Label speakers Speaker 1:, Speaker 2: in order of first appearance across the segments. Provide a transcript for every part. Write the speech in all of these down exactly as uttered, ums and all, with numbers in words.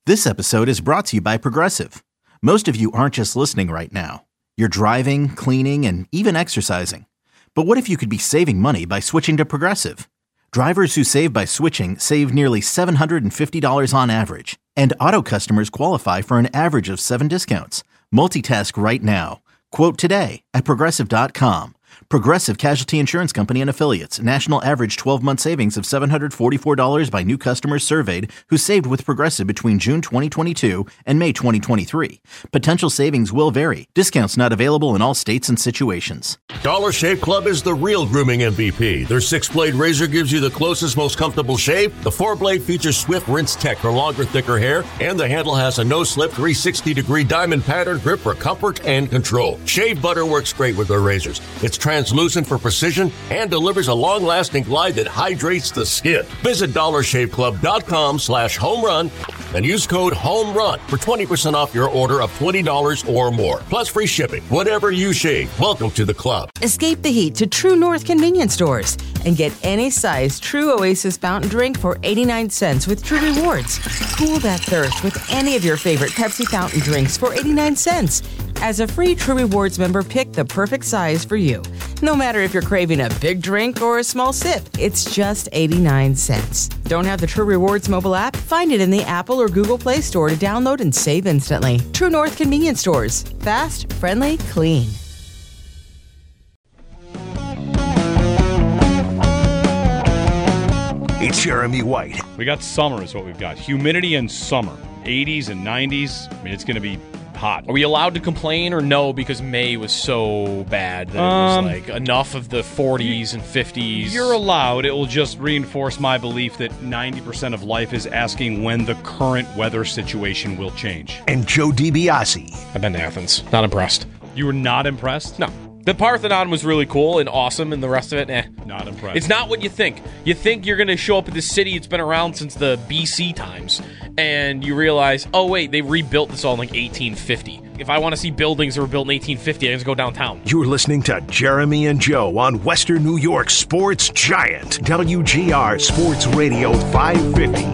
Speaker 1: This episode is brought to you by Progressive. Most of you aren't just listening right now. You're driving, cleaning, and even exercising. But what if you could be saving money by switching to Progressive? Drivers who save by switching save nearly seven hundred fifty dollars on average. And auto customers qualify for an average of seven discounts. Multitask right now. Quote today at Progressive dot com. Progressive Casualty Insurance Company and Affiliates. National average twelve-month savings of seven hundred forty-four dollars by new customers surveyed who saved with Progressive between June twenty twenty-two and May twenty twenty-three. Potential savings will vary. Discounts not available in all states and situations.
Speaker 2: Dollar Shave Club is the real grooming M V P. Their six-blade razor gives you the closest, most comfortable shave. The four-blade features swift rinse tech for longer, thicker hair. And the handle has a no-slip three hundred sixty degree diamond pattern grip for comfort and control. Shave butter works great with their razors. It's translucent for precision and delivers a long-lasting glide that hydrates the skin. Visit dollar shave club dot com slash home run and use code HOMERUN for twenty percent off your order of twenty dollars or more. Plus free shipping. Whatever you shave, welcome to the club.
Speaker 3: Escape the heat to True North convenience stores and get any size True Oasis fountain drink for eighty-nine cents with True Rewards. Cool that thirst with any of your favorite Pepsi fountain drinks for eighty-nine cents. As a free True Rewards member, pick the perfect size for you. No matter if you're craving a big drink or a small sip, it's just eighty-nine cents. Don't have the True Rewards mobile app? Find it in the Apple or Google Play Store to download and save instantly. True North convenience stores. Fast, friendly, clean.
Speaker 4: It's Jeremy White.
Speaker 5: We got summer is what we've got. Humidity and summer. eighties and nineties. I mean, it's going to be hot.
Speaker 6: Are we allowed to complain or no because May was so bad that
Speaker 5: Um,
Speaker 6: it was like enough of the forties and fifties?
Speaker 5: You're allowed. It will just reinforce my belief that ninety percent of life is asking when the current weather situation will change.
Speaker 4: And Joe DiBiase.
Speaker 6: I've been to Athens. Not impressed.
Speaker 5: You were not impressed?
Speaker 6: No. The Parthenon was really cool and awesome, and the rest of it, eh.
Speaker 5: Not impressed.
Speaker 6: It's not what you think. You think you're going to show up at this city, it's been around since the B C times, and you realize, oh, wait, they rebuilt this all in like eighteen fifty. If I want to see buildings that were built in eighteen fifty, I have to go downtown.
Speaker 4: You're listening to Jeremy and Joe on Western New York Sports Giant, W G R Sports Radio five fifty.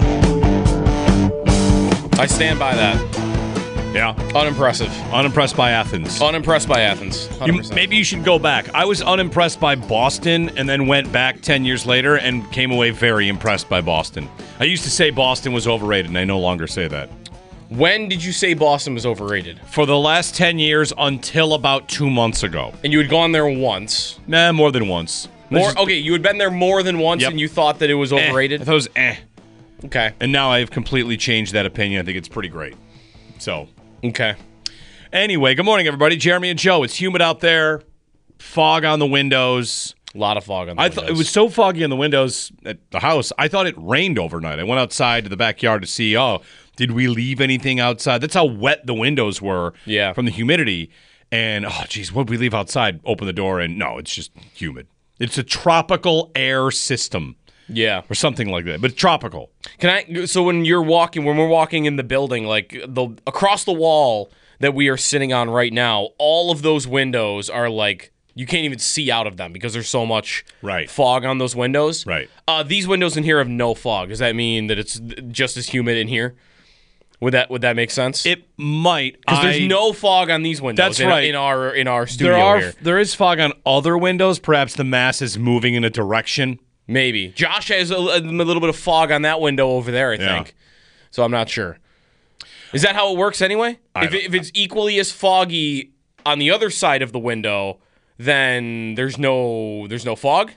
Speaker 6: I stand by that.
Speaker 5: Yeah.
Speaker 6: Unimpressive.
Speaker 5: Unimpressed by Athens.
Speaker 6: Unimpressed by Athens.
Speaker 5: You, maybe you should go back. I was unimpressed by Boston and then went back ten years later and came away very impressed by Boston. I used to say Boston was overrated, and I no longer say that.
Speaker 6: When did you say Boston was overrated?
Speaker 5: For the last ten years until about two months ago.
Speaker 6: And you had gone there once?
Speaker 5: Nah, more than once.
Speaker 6: More,
Speaker 5: just,
Speaker 6: okay, you had been there more than once,
Speaker 5: Yep.
Speaker 6: and you thought that it was overrated?
Speaker 5: Eh, I thought it was eh.
Speaker 6: Okay.
Speaker 5: And now I've completely changed that opinion. I think it's pretty great. So...
Speaker 6: Okay.
Speaker 5: Anyway, good morning, everybody. Jeremy and Joe. It's humid out there. Fog on the windows.
Speaker 6: A lot of fog on the
Speaker 5: I
Speaker 6: windows.
Speaker 5: thought it was so foggy on the windows at the house. I thought it rained overnight. I went outside to the backyard to see, oh, did we leave anything outside? That's how wet the windows were
Speaker 6: Yeah.
Speaker 5: from the humidity. And, oh, geez, what did we leave outside? Open the door, and no, it's just humid. It's a tropical air system.
Speaker 6: Yeah.
Speaker 5: Or something like that, but tropical.
Speaker 6: Can I? So when you're walking, when we're walking in the building, like the across the wall that we are sitting on right now, all of those windows are like you can't even see out of them because there's so much
Speaker 5: Right.
Speaker 6: fog on those windows.
Speaker 5: Right.
Speaker 6: Uh, these windows in here have no fog. Does that mean that it's just as humid in here? Would that would that make sense?
Speaker 5: It might.
Speaker 6: Because there's
Speaker 5: I-
Speaker 6: no fog on these windows.
Speaker 5: That's
Speaker 6: in,
Speaker 5: right.
Speaker 6: in our in our studio
Speaker 5: There are
Speaker 6: here.
Speaker 5: there is fog on other windows. Perhaps the mass is moving in a direction.
Speaker 6: Maybe. Josh has a, a little bit of fog on that window over there, I
Speaker 5: Yeah.
Speaker 6: think. So I'm not sure. Is that how it works anyway?
Speaker 5: I
Speaker 6: If,
Speaker 5: don't-
Speaker 6: it, if it's equally as foggy on the other side of the window, then there's no there's no fog?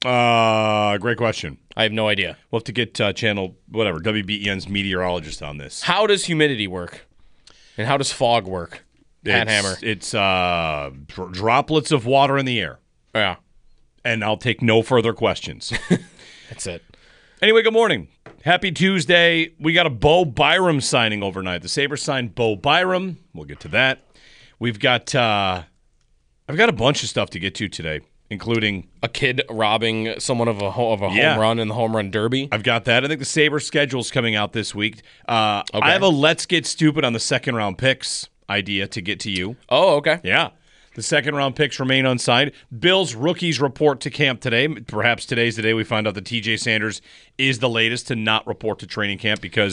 Speaker 5: Uh, great question.
Speaker 6: I have no idea.
Speaker 5: We'll have to get uh, channel, whatever, W B E N's meteorologist on this.
Speaker 6: How does humidity work? And how does fog work? Pat
Speaker 5: It's,
Speaker 6: Hammer.
Speaker 5: it's uh, dr- droplets of water in the air.
Speaker 6: Yeah.
Speaker 5: And I'll take no further questions.
Speaker 6: That's it.
Speaker 5: Anyway, good morning. Happy Tuesday. We got a Bo Byram signing overnight. The Sabres signed Bo Byram. We'll get to that. We've got, uh, I've got a bunch of stuff to get to today, including
Speaker 6: A kid robbing someone of a ho- of a
Speaker 5: Yeah.
Speaker 6: home run in the home run derby.
Speaker 5: I've got that. I think the Sabres schedule's coming out this week. Uh,
Speaker 6: Okay.
Speaker 5: I have a let's get stupid on the second round picks idea to get to you.
Speaker 6: Oh, okay.
Speaker 5: Yeah. The second round picks remain unsigned. Bills rookies report to camp today. Perhaps today's the day we find out that T J Sanders is the latest to not report to training camp because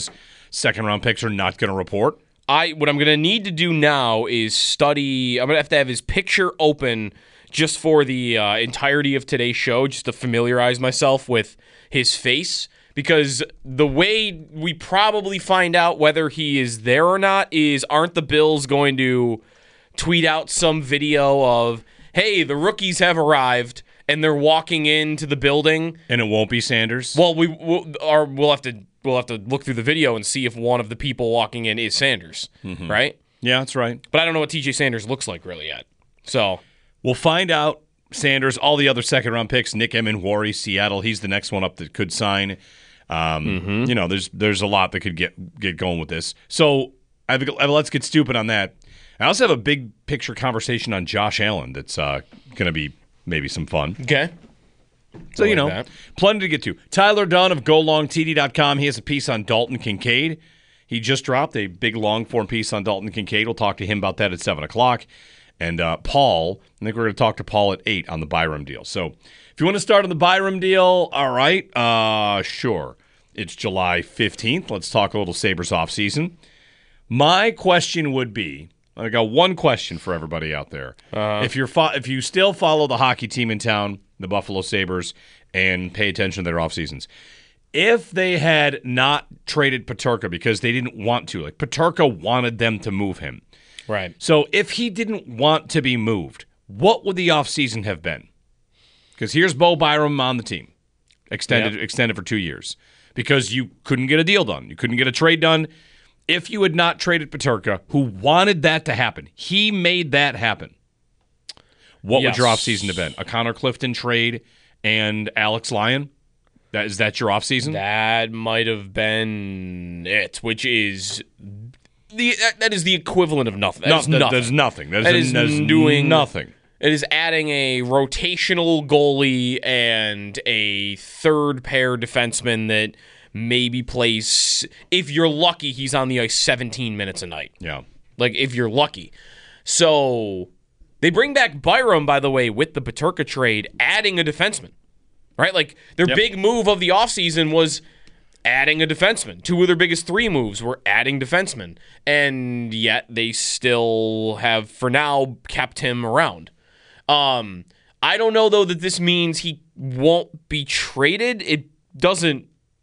Speaker 5: second-round picks are not going to report.
Speaker 6: I what I'm going to need to do now is study. I'm going to have to have his picture open just for the uh, entirety of today's show, just to familiarize myself with his face. Because the way we probably find out whether he is there or not is, aren't the Bills going to tweet out some video of, hey, the rookies have arrived, and they're walking into the building,
Speaker 5: and it won't be Sanders?
Speaker 6: Well, we we'll, or we'll have to we'll have to look through the video and see if one of the people walking in is Sanders, mm-hmm. right?
Speaker 5: Yeah, that's right.
Speaker 6: But I don't know what T J Sanders looks like really yet. So
Speaker 5: we'll find out. Sanders, all the other second-round picks, Nick Emenwari, Seattle, he's the next one up that could sign. Um, mm-hmm. You know, there's there's a lot that could get get going with this. So I have, let's get stupid on that. I also have a big picture conversation on Josh Allen that's uh, going to be maybe some fun.
Speaker 6: Okay.
Speaker 5: So, like you know, that. Plenty to get to. Tyler Dunn of go long T D dot com, he has a piece on Dalton Kincaid. He just dropped a big long-form piece on Dalton Kincaid. We'll talk to him about that at seven o'clock. And uh, Paul, I think we're going to talk to Paul at eight on the Byram deal. So if you want to start on the Byram deal, all right, uh, sure. It's July fifteenth. Let's talk a little Sabres offseason. My question would be, I got one question for everybody out there. Uh, if you're fo- if you still follow the hockey team in town, the Buffalo Sabres, and pay attention to their off seasons, if they had not traded Peterka because they didn't want to, like Peterka wanted them to move him.
Speaker 6: Right.
Speaker 5: So if he didn't want to be moved, what would the offseason have been? Because here's Bo Byram on the team, extended yep. extended for two years, because you couldn't get a deal done. You couldn't get a trade done. If you had not traded Peterka, who wanted that to happen, he made that happen. What yes. would your offseason have been? A Connor Clifton trade and Alex Lyon? That, is that your offseason?
Speaker 6: That might have been it, which is the that is the equivalent of nothing. That
Speaker 5: no,
Speaker 6: is nothing.
Speaker 5: That is nothing. That is,
Speaker 6: that is
Speaker 5: that is
Speaker 6: doing
Speaker 5: nothing.
Speaker 6: It is adding a rotational goalie and a third pair defenseman that maybe plays, if you're lucky, he's on the ice seventeen minutes a night.
Speaker 5: Yeah.
Speaker 6: Like, if you're lucky. So, they bring back Byram, by the way, with the Peterka trade, adding a defenseman. Right? Like, their yep. big move of the offseason was adding a defenseman. Two of their biggest three moves were adding defensemen. And yet, they still have, for now, kept him around. Um, I don't know, though, that this means he won't be traded. It doesn't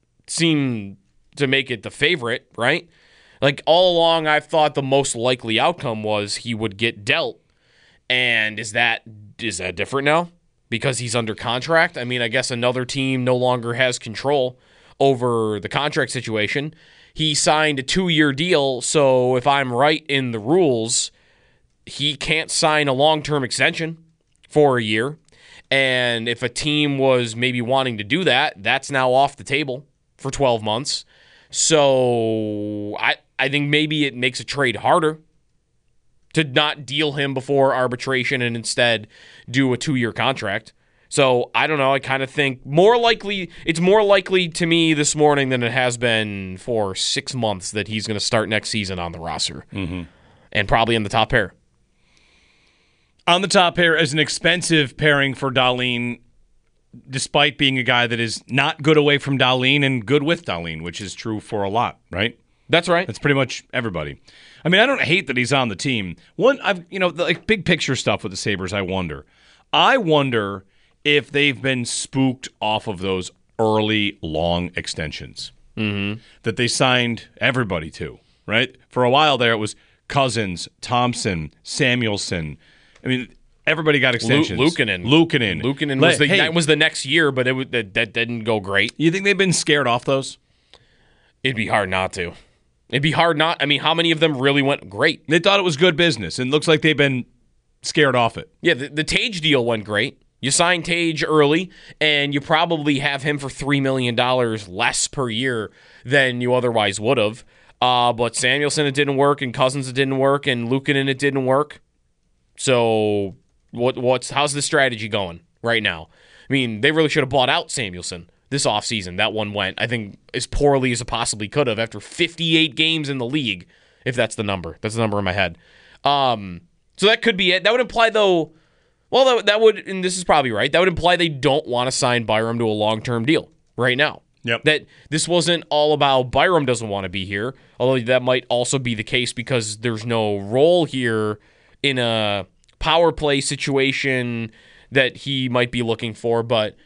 Speaker 6: seem to make it the favorite, right? Like, all along, I've thought the most likely outcome was he would get dealt. And is that is that different now? Because he's under contract? I mean, I guess another team no longer has control over the contract situation. He signed a two-year deal, so if I'm right in the rules, he can't sign a long-term extension for a year. And if a team was maybe wanting to do that, that's now off the table for twelve months. So I I think maybe it makes a trade harder to not deal him before arbitration and instead do a two-year contract. So I don't know. I kind of think more likely, it's more likely to me this morning than it has been for six months that he's going to start next season on the roster.
Speaker 5: Mm-hmm.
Speaker 6: And probably in the top pair.
Speaker 5: On the top pair as an expensive pairing for Dahlin, despite being a guy that is not good away from Dahlin and good with Dahlin, which is true for a lot, right?
Speaker 6: That's right.
Speaker 5: That's pretty much everybody. I mean, I don't hate that he's on the team. One, I've you know, the, like big picture stuff with the Sabres, I wonder. I wonder if they've been spooked off of those early long extensions
Speaker 6: mm-hmm.
Speaker 5: that they signed everybody to, right? For a while there, it was Cousins, Thompson, Samuelson. I mean, everybody got extensions.
Speaker 6: Lu- Luukkonen.
Speaker 5: Luukkonen.
Speaker 6: Luukkonen was the, hey, that was the next year, but it was, that, that didn't go great.
Speaker 5: You think they've been scared off those?
Speaker 6: It'd be hard not to. It'd be hard not. I mean, how many of them really went great?
Speaker 5: They thought it was good business, and it looks like they've been scared off it.
Speaker 6: Yeah, the, the Tage deal went great. You signed Tage early, and you probably have him for three million dollars less per year than you otherwise would have. Uh, but Samuelson, it didn't work, and Cousins, it didn't work, and Luukkonen, it didn't work. So what? what's how's the strategy going right now? I mean, they really should have bought out Samuelson this offseason. That one went, I think, as poorly as it possibly could have after fifty-eight games in the league, if that's the number. That's the number in my head. Um, so that could be it. That would imply, though, well, that, that would, and this is probably right, that would imply they don't want to sign Byram to a long-term deal right now.
Speaker 5: Yep.
Speaker 6: That this wasn't all about Byram doesn't want to be here, although that might also be the case because there's no role here in a power play situation that he might be looking for. But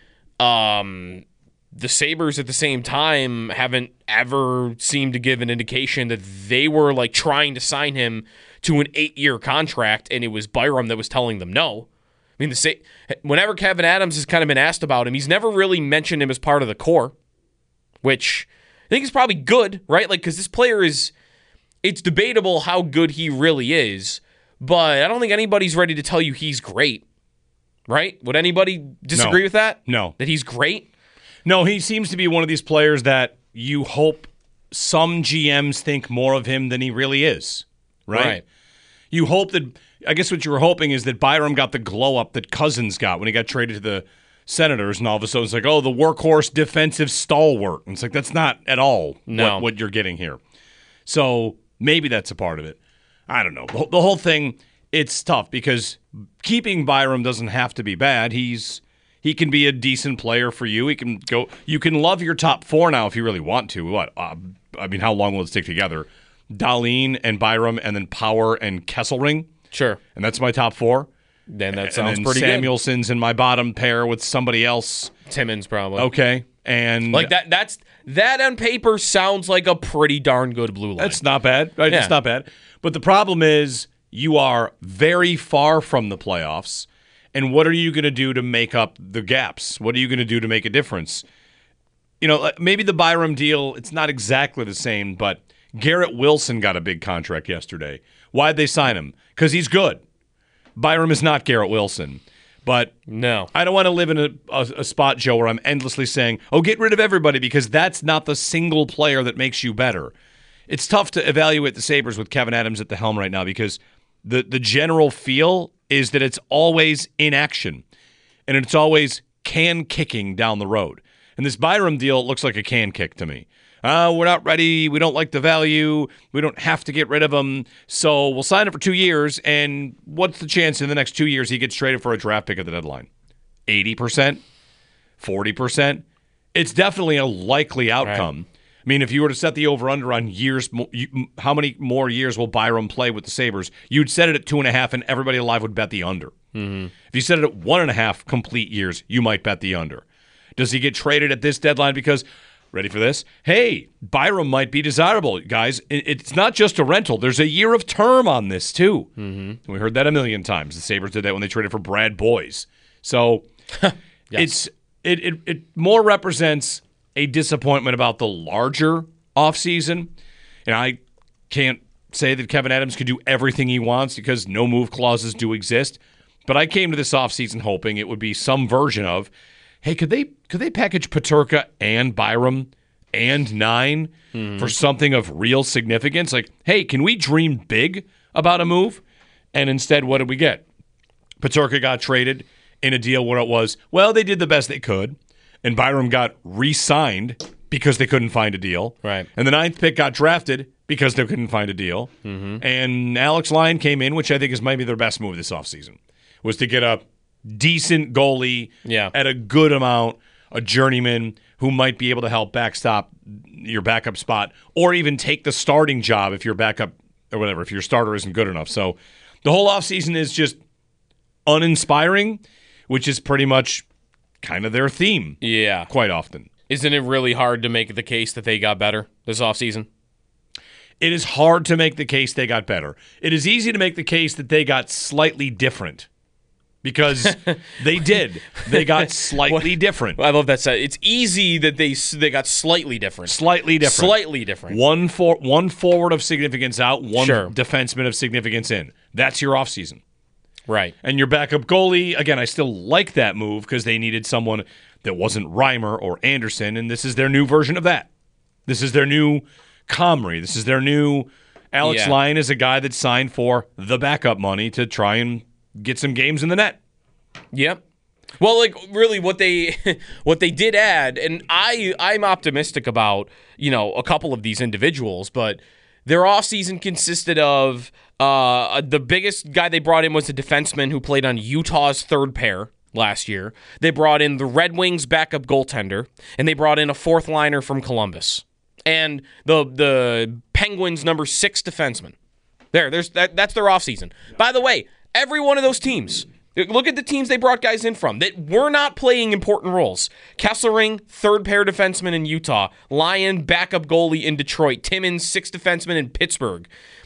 Speaker 6: um, the Sabres at the same time haven't ever seemed to give an indication that they were like trying to sign him to an eight-year contract, and it was Byram that was telling them no. I mean, the Sa- whenever Kevyn Adams has kind of been asked about him, he's never really mentioned him as part of the core, which I think is probably good, right? Like, because this player is, it's debatable how good he really is, but I don't think anybody's ready to tell you he's great, right? Would anybody disagree
Speaker 5: No.
Speaker 6: with that?
Speaker 5: No.
Speaker 6: That he's great?
Speaker 5: No, he seems to be one of these players that you hope some G Ms think more of him than he really is, right?
Speaker 6: Right.
Speaker 5: You hope that, I guess what you were hoping is that Byram got the glow up that Cousins got when he got traded to the Senators, and all of a sudden it's like, oh, the workhorse defensive stalwart. And it's like, that's not at all
Speaker 6: No.
Speaker 5: what, what you're getting here. So maybe that's a part of it. I don't know. The, the whole thing, it's tough because keeping Byram doesn't have to be bad. He's he can be a decent player for you. He can go. You can love your top four now if you really want to. What? Uh, I mean, how long will it stick together? Dahlin and Byram, and then Power and Kesselring.
Speaker 6: Sure.
Speaker 5: And that's my top four.
Speaker 6: Then that
Speaker 5: And
Speaker 6: sounds
Speaker 5: then
Speaker 6: pretty
Speaker 5: Samuelson's in my bottom pair with somebody else.
Speaker 6: good. Timmins probably.
Speaker 5: Okay. And
Speaker 6: Like that that's that on paper sounds like a pretty darn good blue line.
Speaker 5: that's not bad. Right?
Speaker 6: Yeah.
Speaker 5: It's not bad. But the problem is you are very far from the playoffs. And what are you going to do to make up the gaps? What are you going to do to make a difference? You know, maybe the Byram deal, it's not exactly the same, but Garrett Wilson got a big contract yesterday. Why'd they sign him? Because he's good. Byram is not Garrett Wilson. But
Speaker 6: No.
Speaker 5: I don't want to live in a, a, a spot, Joe, where I'm endlessly saying, oh, get rid of everybody, because that's not the single player that makes you better. It's tough to evaluate the Sabres with Kevyn Adams at the helm right now because the, the general feel is that it's always inaction, and it's always can kicking down the road. And this Byram deal looks like a can kick to me. Uh, we're not ready. We don't like the value. We don't have to get rid of him. So we'll sign him for two years. And what's the chance in the next two years he gets traded for a draft pick at the deadline? eighty percent? forty percent? It's definitely a likely outcome. Right. I mean, if you were to set the over-under on years, how many more years will Byram play with the Sabres? You'd set it at two and a half, and everybody alive would bet the under. Mm-hmm. If you set it at one and a half complete years, you might bet the under. Does he get traded at this deadline because... Ready for this? Hey, Byram might be desirable, guys. It's not just a rental. There's a year of term on this, too. Mm-hmm. We heard that a million times. The Sabres did that when they traded for Brad Boyes. So yes. it's it, it it more represents a disappointment about the larger offseason. And I can't say that Kevyn Adams can do everything he wants because no move clauses do exist. But I came to this offseason hoping it would be some version of, hey, could they could they package Peterka and Byram and Nine mm. for something of real significance? Like, hey, can we dream big about a move? And instead, what did we get? Peterka got traded in a deal where it was, well, they did the best they could, and Byram got re-signed because they couldn't find a deal.
Speaker 6: Right.
Speaker 5: And the ninth pick got drafted because they couldn't find a deal.
Speaker 6: Mm-hmm.
Speaker 5: And Alex Lyon came in, which I think is maybe their best move this offseason, was to get a decent goalie
Speaker 6: yeah.
Speaker 5: at a good amount, a journeyman who might be able to help backstop your backup spot or even take the starting job if your backup or whatever, if your starter isn't good enough. So the whole offseason is just uninspiring, which is pretty much kind of their theme.
Speaker 6: Yeah.
Speaker 5: Quite often.
Speaker 6: Isn't it really hard to make the case that they got better this offseason?
Speaker 5: It is hard to make the case they got better. It is easy to make the case that they got slightly different. Because they did. They got slightly different.
Speaker 6: I love that. It's easy that they they got slightly different.
Speaker 5: Slightly different.
Speaker 6: Slightly different.
Speaker 5: One for one forward of significance out, one
Speaker 6: sure.
Speaker 5: defenseman of significance in. That's your offseason.
Speaker 6: Right.
Speaker 5: And your backup goalie, again, I still like that move because they needed someone that wasn't Reimer or Anderson, and this is their new version of that. This is their new Comrie. This is their new Alex
Speaker 6: yeah.
Speaker 5: Lyon is a guy that signed for the backup money to try and get some games in the net.
Speaker 6: Yep. Well, like really, what they what they did add, and I I'm optimistic about you know a couple of these individuals, but their offseason consisted of uh, the biggest guy they brought in was a defenseman who played on Utah's third pair last year. They brought in the Red Wings backup goaltender, and they brought in a fourth liner from Columbus. And the the Penguins' number six defenseman. There, there's that, that's their offseason. By the way, every one of those teams, look at the teams they brought guys in from that were not playing important roles. Kesselring, third pair defenseman in Utah. Lyon, backup goalie in Detroit. Timmins, sixth defenseman in Pittsburgh.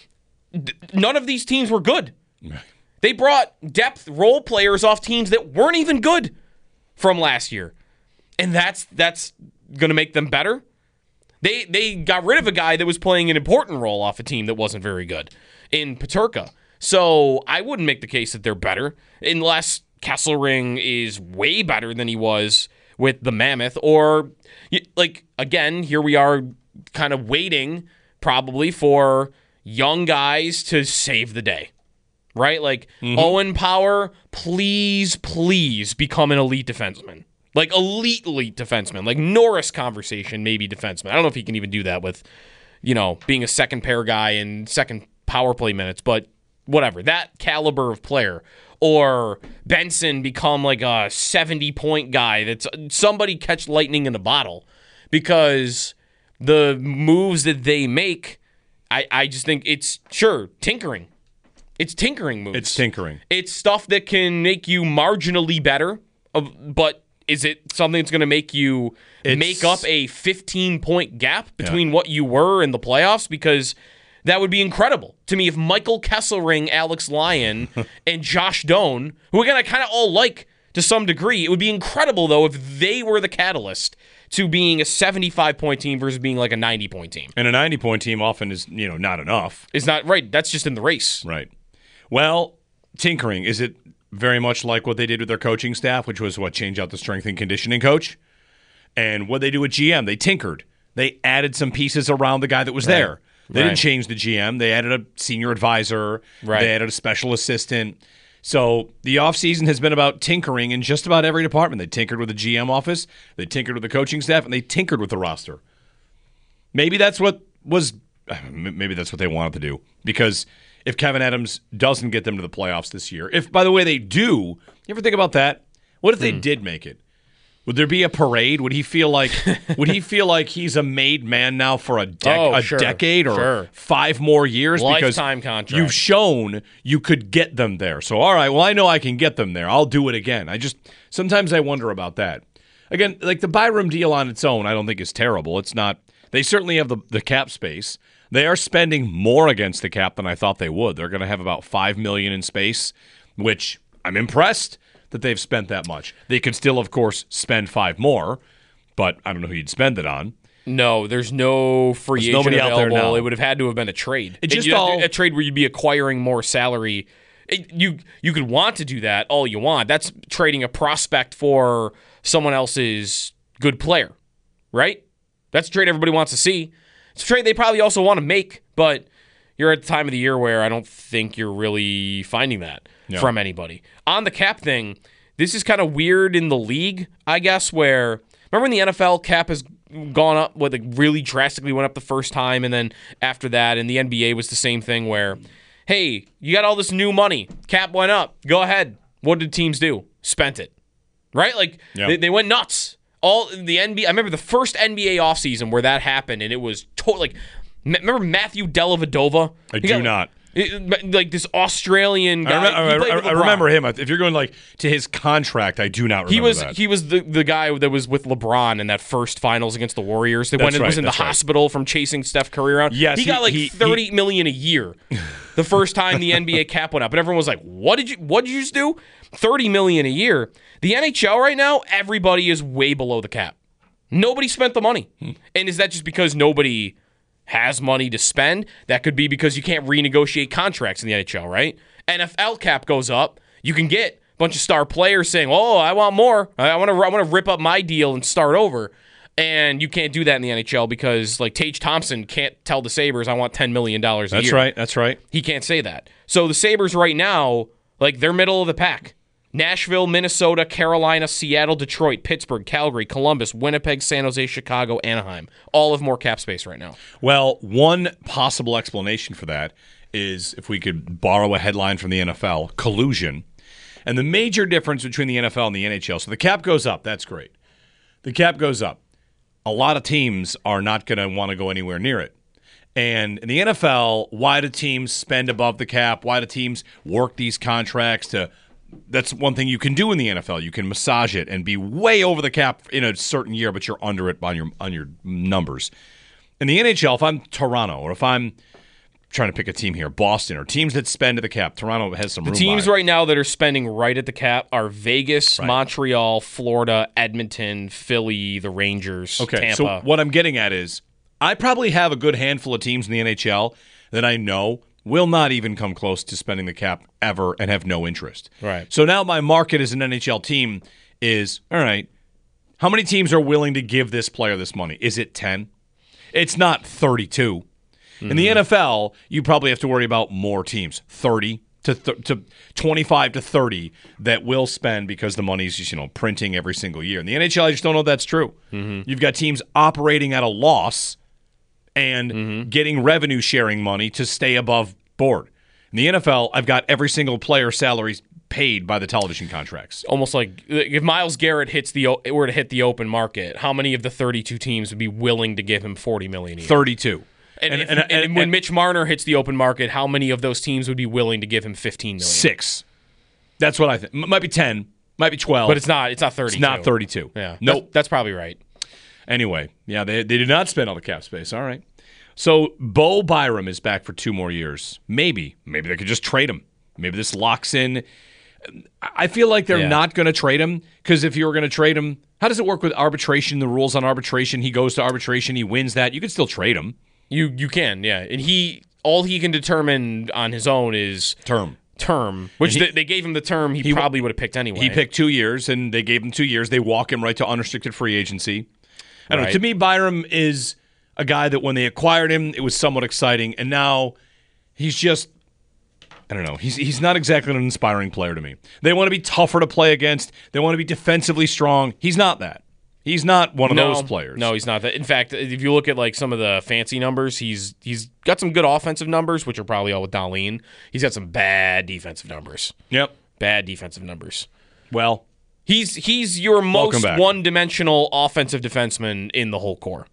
Speaker 6: D- none of these teams were good. They brought depth role players off teams that weren't even good from last year. And that's that's going to make them better. They they got rid of a guy that was playing an important role off a team that wasn't very good in Peterka. So I wouldn't make the case that they're better unless Kesselring is way better than he was with the Mammoth. Or, like, again, here we are kind of waiting probably for young guys to save the day. Right? Like, mm-hmm. Owen Power, please, please become an elite defenseman. Like, elite, elite defenseman. Like, Norris conversation, maybe defenseman. I don't know if he can even do that with, you know, being a second pair guy and second power play minutes, but whatever. That caliber of player. Or Benson become like a seventy-point guy that's somebody catch lightning in a bottle. Because the moves that they make, I, I just think it's, sure, tinkering. It's tinkering moves.
Speaker 5: It's tinkering.
Speaker 6: It's stuff that can make you marginally better, but is it something that's going to make you it's, make up a fifteen-point gap between yeah. what you were in the playoffs? Because that would be incredible to me if Michael Kesselring, Alex Lyon, and Josh Doan, who again I kind of all like to some degree, it would be incredible, though, if they were the catalyst to being a seventy-five-point team versus being like a ninety-point team.
Speaker 5: And a ninety-point team often is, you know, not enough.
Speaker 6: It's not, right, that's just in the race.
Speaker 5: Right. Well, tinkering, is it very much like what they did with their coaching staff, which was, what, change out the strength and conditioning coach? And what they do with G M, they tinkered. They added some pieces around the guy that was right. there. They right. didn't change the G M. They added a senior advisor. Right. They added a special assistant. So the offseason has been about tinkering in just about every department. They tinkered with the G M office, they tinkered with the coaching staff, and they tinkered with the roster. Maybe that's what was maybe that's what they wanted to do. Because if Kevin Adams doesn't get them to the playoffs this year, if, by the way, they do, you ever think about that? What if they mm. did make it? Would there be a parade? Would he feel like would he feel like he's a made man now for a, dec-
Speaker 6: oh,
Speaker 5: a
Speaker 6: sure,
Speaker 5: decade or
Speaker 6: sure.
Speaker 5: five more years?
Speaker 6: Lifetime
Speaker 5: because
Speaker 6: contract.
Speaker 5: You've shown you could get them there. So, all right, well, I know I can get them there. I'll do it again. I just sometimes I wonder about that. Again, like the Byram deal on its own, I don't think is terrible. It's not. They certainly have the, the cap space. They are spending more against the cap than I thought they would. They're going to have about five million dollars in space, which I'm impressed that they've spent that much. They could still, of course, spend five more, but I don't know who you'd spend it on.
Speaker 6: No, there's no free
Speaker 5: there's
Speaker 6: agent
Speaker 5: nobody
Speaker 6: available.
Speaker 5: out there now.
Speaker 6: It would have had to have been a trade.
Speaker 5: It just
Speaker 6: it,
Speaker 5: all,
Speaker 6: a trade where you'd be acquiring more salary. It, you you could want to do that all you want. That's trading a prospect for someone else's good player, right? That's a trade everybody wants to see. It's a trade they probably also want to make, but you're at the time of the year where I don't think you're really finding that no. from anybody. On the cap thing, this is kind of weird in the league, I guess, where remember when the N F L cap has gone up, what, like really drastically went up the first time, and then after that, and the N B A was the same thing where, hey, you got all this new money, cap went up, go ahead. What did teams do? Spent it, right? Like yeah. they, they went nuts. All the N B A, I remember the first N B A offseason where that happened, and it was totally like, remember Matthew Dellavedova?
Speaker 5: I do got, not.
Speaker 6: It, like this Australian guy.
Speaker 5: I remember, I, I, I remember him. If you're going like to his contract, I do not remember
Speaker 6: he was,
Speaker 5: that.
Speaker 6: He was the, the guy that was with LeBron in that first finals against the Warriors. They went and right, was in the right. hospital from chasing Steph Curry around.
Speaker 5: Yes,
Speaker 6: he, he got like he, thirty he, million a year the first time the N B A cap went up, and everyone was like, "What did you? What did you just do? Thirty million a year." The N H L right now, everybody is way below the cap. Nobody spent the money, hmm. and is that just because nobody has money to spend? That could be because you can't renegotiate contracts in the N H L, right? N F L cap goes up. You can get a bunch of star players saying, "Oh, I want more. I want to. I want to rip up my deal and start over." And you can't do that in the N H L because, like, Tage Thompson can't tell the Sabres, "I want ten million dollars a
Speaker 5: that's
Speaker 6: year."
Speaker 5: That's right. That's right.
Speaker 6: He can't say that. So the Sabres right now, like, they're middle of the pack. Nashville, Minnesota, Carolina, Seattle, Detroit, Pittsburgh, Calgary, Columbus, Winnipeg, San Jose, Chicago, Anaheim. All have more cap space right now.
Speaker 5: Well, one possible explanation for that is, if we could borrow a headline from the N F L, collusion. And the major difference between the N F L and the N H L, so the cap goes up. That's great. The cap goes up. A lot of teams are not going to want to go anywhere near it. And in the N F L, why do teams spend above the cap? Why do teams work these contracts to – that's one thing you can do in the N F L. You can massage it and be way over the cap in a certain year, but you're under it on your on your numbers. In the N H L, if I'm Toronto or if I'm trying to pick a team here, Boston, or teams that spend to the cap, Toronto has some
Speaker 6: the
Speaker 5: room.
Speaker 6: The teams
Speaker 5: by.
Speaker 6: right now that are spending right at the cap are Vegas, right. Montreal, Florida, Edmonton, Philly, the Rangers,
Speaker 5: okay,
Speaker 6: Tampa.
Speaker 5: So what I'm getting at is I probably have a good handful of teams in the N H L that I know will not even come close to spending the cap ever and have no interest.
Speaker 6: Right.
Speaker 5: So now my market as an N H L team is, all right, how many teams are willing to give this player this money? Is it ten? It's not thirty-two. Mm-hmm. In the N F L, you probably have to worry about more teams, thirty to th- to twenty-five to thirty that will spend because the money's just, you know, printing every single year. In the N H L, I just don't know if that's true. Mm-hmm. You've got teams operating at a loss and mm-hmm. getting revenue sharing money to stay above board. In the N F L, I've got every single player's salaries paid by the television contracts.
Speaker 6: Almost like if Myles Garrett hits the were to hit the open market, how many of the thirty-two teams would be willing to give him forty million dollars a year?
Speaker 5: thirty-two.
Speaker 6: And,
Speaker 5: and,
Speaker 6: if,
Speaker 5: and, and,
Speaker 6: and, and when
Speaker 5: and,
Speaker 6: Mitch Marner hits the open market, how many of those teams would be willing to give him fifteen million dollars?
Speaker 5: Six. That's what I think. M- might be ten. Might be twelve.
Speaker 6: But it's not. It's not thirty-two.
Speaker 5: It's not thirty-two.
Speaker 6: Yeah.
Speaker 5: Nope.
Speaker 6: That's, that's probably right.
Speaker 5: Anyway, yeah, they they did not spend all the cap space. All right. So Bo Byram is back for two more years. Maybe. Maybe they could just trade him. Maybe this locks in. I feel like they're
Speaker 6: yeah.
Speaker 5: not going to trade him because if you were going to trade him, how does it work with arbitration? The rules on arbitration, he goes to arbitration, he wins that. You could still trade him.
Speaker 6: You you can, yeah. And he all he can determine on his own is
Speaker 5: term.
Speaker 6: Term, which
Speaker 5: he,
Speaker 6: they, they gave him the term he, he probably would have picked anyway.
Speaker 5: He picked two years, and they gave him two years. They walk him right to unrestricted free agency. I don't right. know. To me, Byram is a guy that when they acquired him, it was somewhat exciting, and now he's just, I don't know, he's he's not exactly an inspiring player to me. They want to be tougher to play against. They want to be defensively strong. He's not that. He's not one of
Speaker 6: no,
Speaker 5: those players.
Speaker 6: No, he's not that. In fact, if you look at like some of the fancy numbers, he's he's got some good offensive numbers, which are probably all with Dahlin. He's got some bad defensive numbers.
Speaker 5: Yep.
Speaker 6: Bad defensive numbers.
Speaker 5: Well,
Speaker 6: he's he's your most one-dimensional offensive defenseman in the whole core.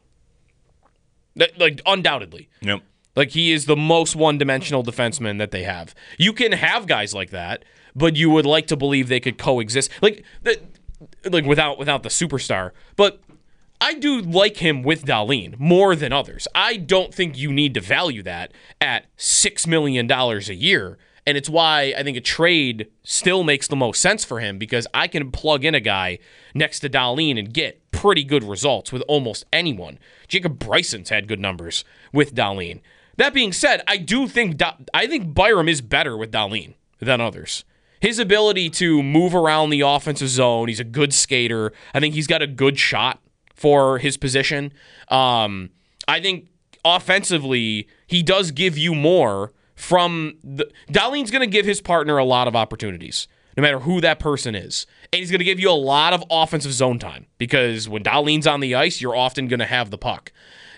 Speaker 6: That, like, undoubtedly.
Speaker 5: Yep.
Speaker 6: Like, he is the most one-dimensional defenseman that they have. You can have guys like that, but you would like to believe they could coexist. Like, the, like without without the superstar. But I do like him with Dahlin more than others. I don't think you need to value that at six million dollars a year. And it's why I think a trade still makes the most sense for him, because I can plug in a guy next to Dahlin and get pretty good results with almost anyone. Jacob Bryson's had good numbers with Dahlin. That being said, I do think da- I think Byram is better with Dahlin than others. His ability to move around the offensive zone, he's a good skater. I think he's got a good shot for his position. Um, I think offensively, he does give you more from the Dahlin's going to give his partner a lot of opportunities, no matter who that person is. And he's going to give you a lot of offensive zone time, because when Dahlin's on the ice, you're often going to have the puck.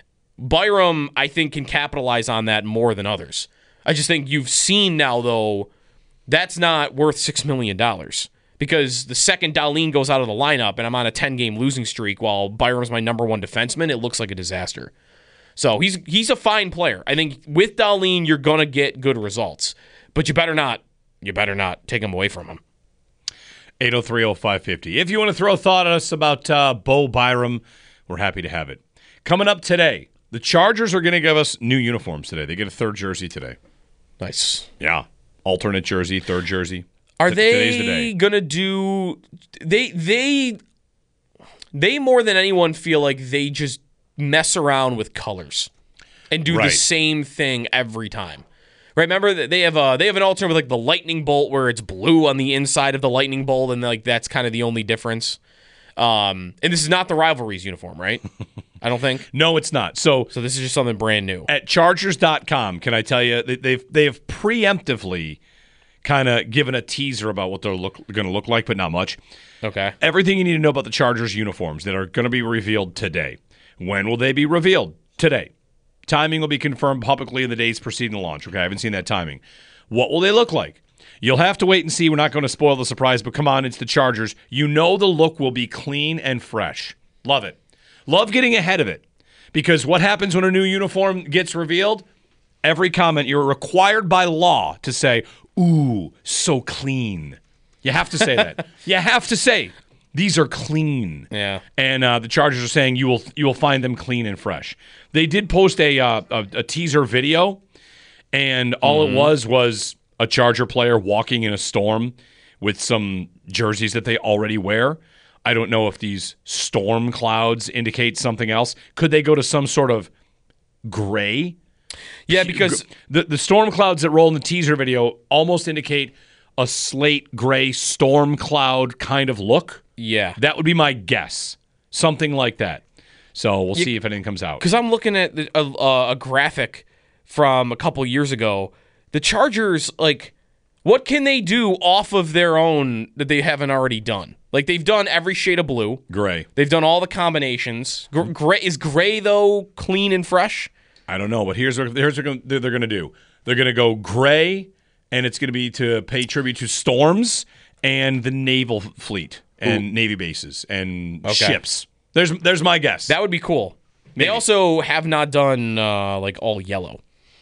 Speaker 6: Byram, I think, can capitalize on that more than others. I just think you've seen now, though, that's not worth six million dollars, because the second Dahlin goes out of the lineup and I'm on a ten-game losing streak while Byram's my number one defenseman, it looks like a disaster. So he's he's a fine player. I think with Dahlin, you're going to get good results, but you better not you better not take him away from him.
Speaker 5: eight oh three oh five fifty. If you want to throw a thought at us about uh, Bo Byram, we're happy to have it. Coming up today, the Chargers are going to give us new uniforms today. They get a third jersey today.
Speaker 6: Nice.
Speaker 5: Yeah. Alternate jersey, third jersey.
Speaker 6: Are
Speaker 5: T-
Speaker 6: they going to do they they they more than anyone feel like they just mess around with colors and do
Speaker 5: right.
Speaker 6: the same thing every time. Right? Remember that they have a they have an alternate with like the lightning bolt where it's blue on the inside of the lightning bolt, and like that's kind of the only difference. Um, and this is not the Rivalries uniform, right? I don't think.
Speaker 5: No, it's not. So
Speaker 6: so this is just something brand new.
Speaker 5: At Chargers dot com, can I tell you, they've they have preemptively kind of given a teaser about what they're look, going to look like, but not much.
Speaker 6: Okay.
Speaker 5: Everything you need to know about the Chargers uniforms that are going to be revealed today. When will they be revealed? Today. Timing will be confirmed publicly in the days preceding the launch. Okay, I haven't seen that timing. What will they look like? You'll have to wait and see. We're not going to spoil the surprise, but come on, it's the Chargers. You know the look will be clean and fresh. Love it. Love getting ahead of it. Because what happens when a new uniform gets revealed? Every comment, you're required by law to say, ooh, so clean. You have to say that. You have to say, these are clean.
Speaker 6: Yeah.
Speaker 5: And uh, the Chargers are saying you will you will find them clean and fresh. They did post a uh, a, a teaser video, and all mm-hmm. it was was a Charger player walking in a storm with some jerseys that they already wear. I don't know if these storm clouds indicate something else. Could they go to some sort of gray?
Speaker 6: Yeah, because
Speaker 5: the, the storm clouds that roll in the teaser video almost indicate a slate gray storm cloud kind of look.
Speaker 6: Yeah.
Speaker 5: That would be my guess. Something like that. So we'll yeah, see if anything comes out.
Speaker 6: Because I'm looking at the, a, a graphic from a couple years ago. The Chargers, like, what can they do off of their own that they haven't already done? Like, they've done every shade of blue.
Speaker 5: Gray.
Speaker 6: They've done all the combinations. Gr- gray Is gray, though, clean and fresh?
Speaker 5: I don't know, but here's what, here's what they're going to do. They're going to go gray, and it's going to be to pay tribute to storms and the naval fleet and Ooh. Navy bases and okay. ships. There's there's my guess.
Speaker 6: That would be cool. Maybe. They also have not done, uh, like, all yellow.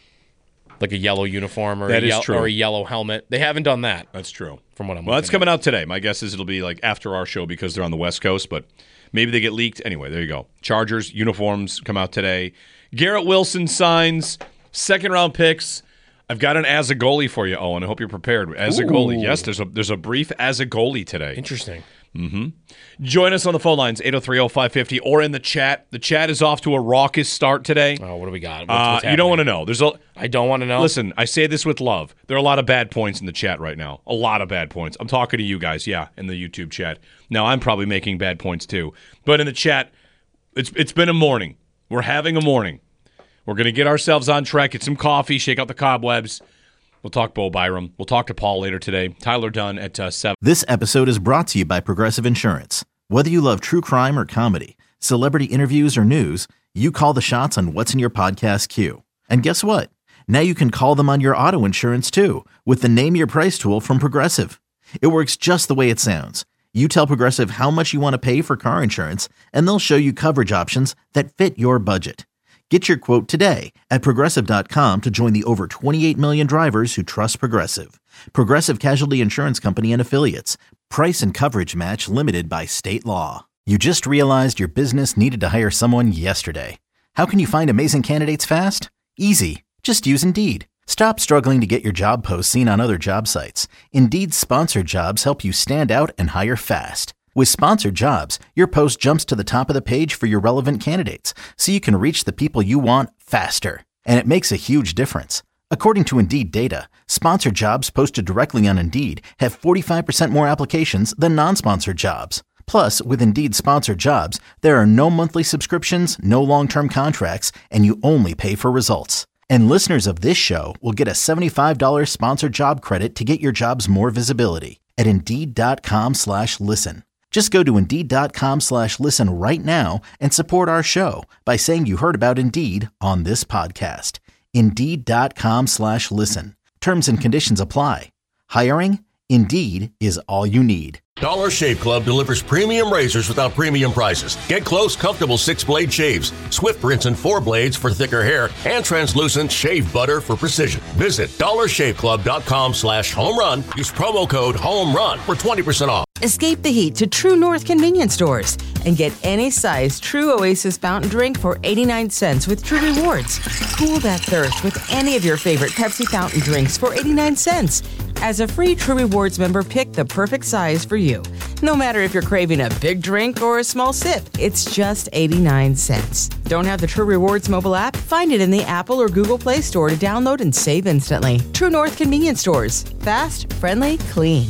Speaker 6: Like a yellow uniform or,
Speaker 5: that
Speaker 6: a,
Speaker 5: is
Speaker 6: ye-
Speaker 5: true.
Speaker 6: or a yellow helmet. They haven't done that.
Speaker 5: That's true.
Speaker 6: From what I'm
Speaker 5: Well, that's
Speaker 6: at.
Speaker 5: coming out today. My guess is it'll be like after our show because they're on the West Coast, but maybe they get leaked. Anyway, there you go. Chargers uniforms come out today. Garrett Wilson signs, second round picks. I've got an as a goalie for you, Owen. I hope you're prepared. As a goalie. Yes, there's a there's a brief as a goalie today.
Speaker 6: Interesting.
Speaker 5: Mm-hmm. Join us on the phone lines, eight oh three oh five five oh, or in the chat. The chat is off to a raucous start today.
Speaker 6: Oh, what do we got? What's,
Speaker 5: uh,
Speaker 6: what's
Speaker 5: you don't want to know. There's a.
Speaker 6: I don't want to know.
Speaker 5: Listen, I say this with love. There are a lot of bad points in the chat right now. A lot of bad points. I'm talking to you guys, yeah, in the YouTube chat. Now, I'm probably making bad points too. But in the chat, it's it's been a morning. We're having a morning. We're going to get ourselves on track, get some coffee, shake out the cobwebs. We'll talk Bo Byram. We'll talk to Paul later today. Tyler Dunn at uh, seven.
Speaker 1: This episode is brought to you by Progressive Insurance. Whether you love true crime or comedy, celebrity interviews or news, you call the shots on what's in your podcast queue. And guess what? Now you can call them on your auto insurance too with the Name Your Price tool from Progressive. It works just the way it sounds. You tell Progressive how much you want to pay for car insurance, and they'll show you coverage options that fit your budget. Get your quote today at Progressive dot com to join the over twenty-eight million drivers who trust Progressive. Progressive Casualty Insurance Company and Affiliates. Price and coverage match limited by state law. You just realized your business needed to hire someone yesterday. How can you find amazing candidates fast? Easy. Just use Indeed. Stop struggling to get your job posts seen on other job sites. Indeed's sponsored jobs help you stand out and hire fast. With sponsored jobs, your post jumps to the top of the page for your relevant candidates, so you can reach the people you want faster. And it makes a huge difference. According to Indeed data, sponsored jobs posted directly on Indeed have forty-five percent more applications than non-sponsored jobs. Plus, with Indeed sponsored jobs, there are no monthly subscriptions, no long-term contracts, and you only pay for results. And listeners of this show will get a seventy-five dollars sponsored job credit to get your jobs more visibility at Indeed.com slash listen. Just go to Indeed.com slash listen right now and support our show by saying you heard about Indeed on this podcast. Indeed.com slash listen. Terms and conditions apply. Hiring? Indeed is all you need.
Speaker 2: Dollar Shave Club delivers premium razors without premium prices. Get close, comfortable six-blade shaves, Swift rinse and four blades for thicker hair, and translucent shave butter for precision. Visit dollar shave club dot com slash home run. Use promo code HOMERUN for twenty percent off.
Speaker 3: Escape the heat to True North convenience stores and get any size True Oasis fountain drink for eighty-nine cents with True Rewards. Cool that thirst with any of your favorite Pepsi fountain drinks for eighty-nine cents. As a free True Rewards member, pick the perfect size for you. No matter if you're craving a big drink or a small sip, it's just eighty-nine cents. Don't have the True Rewards mobile app? Find it in the Apple or Google Play Store to download and save instantly. True North convenience stores. Fast, friendly, clean.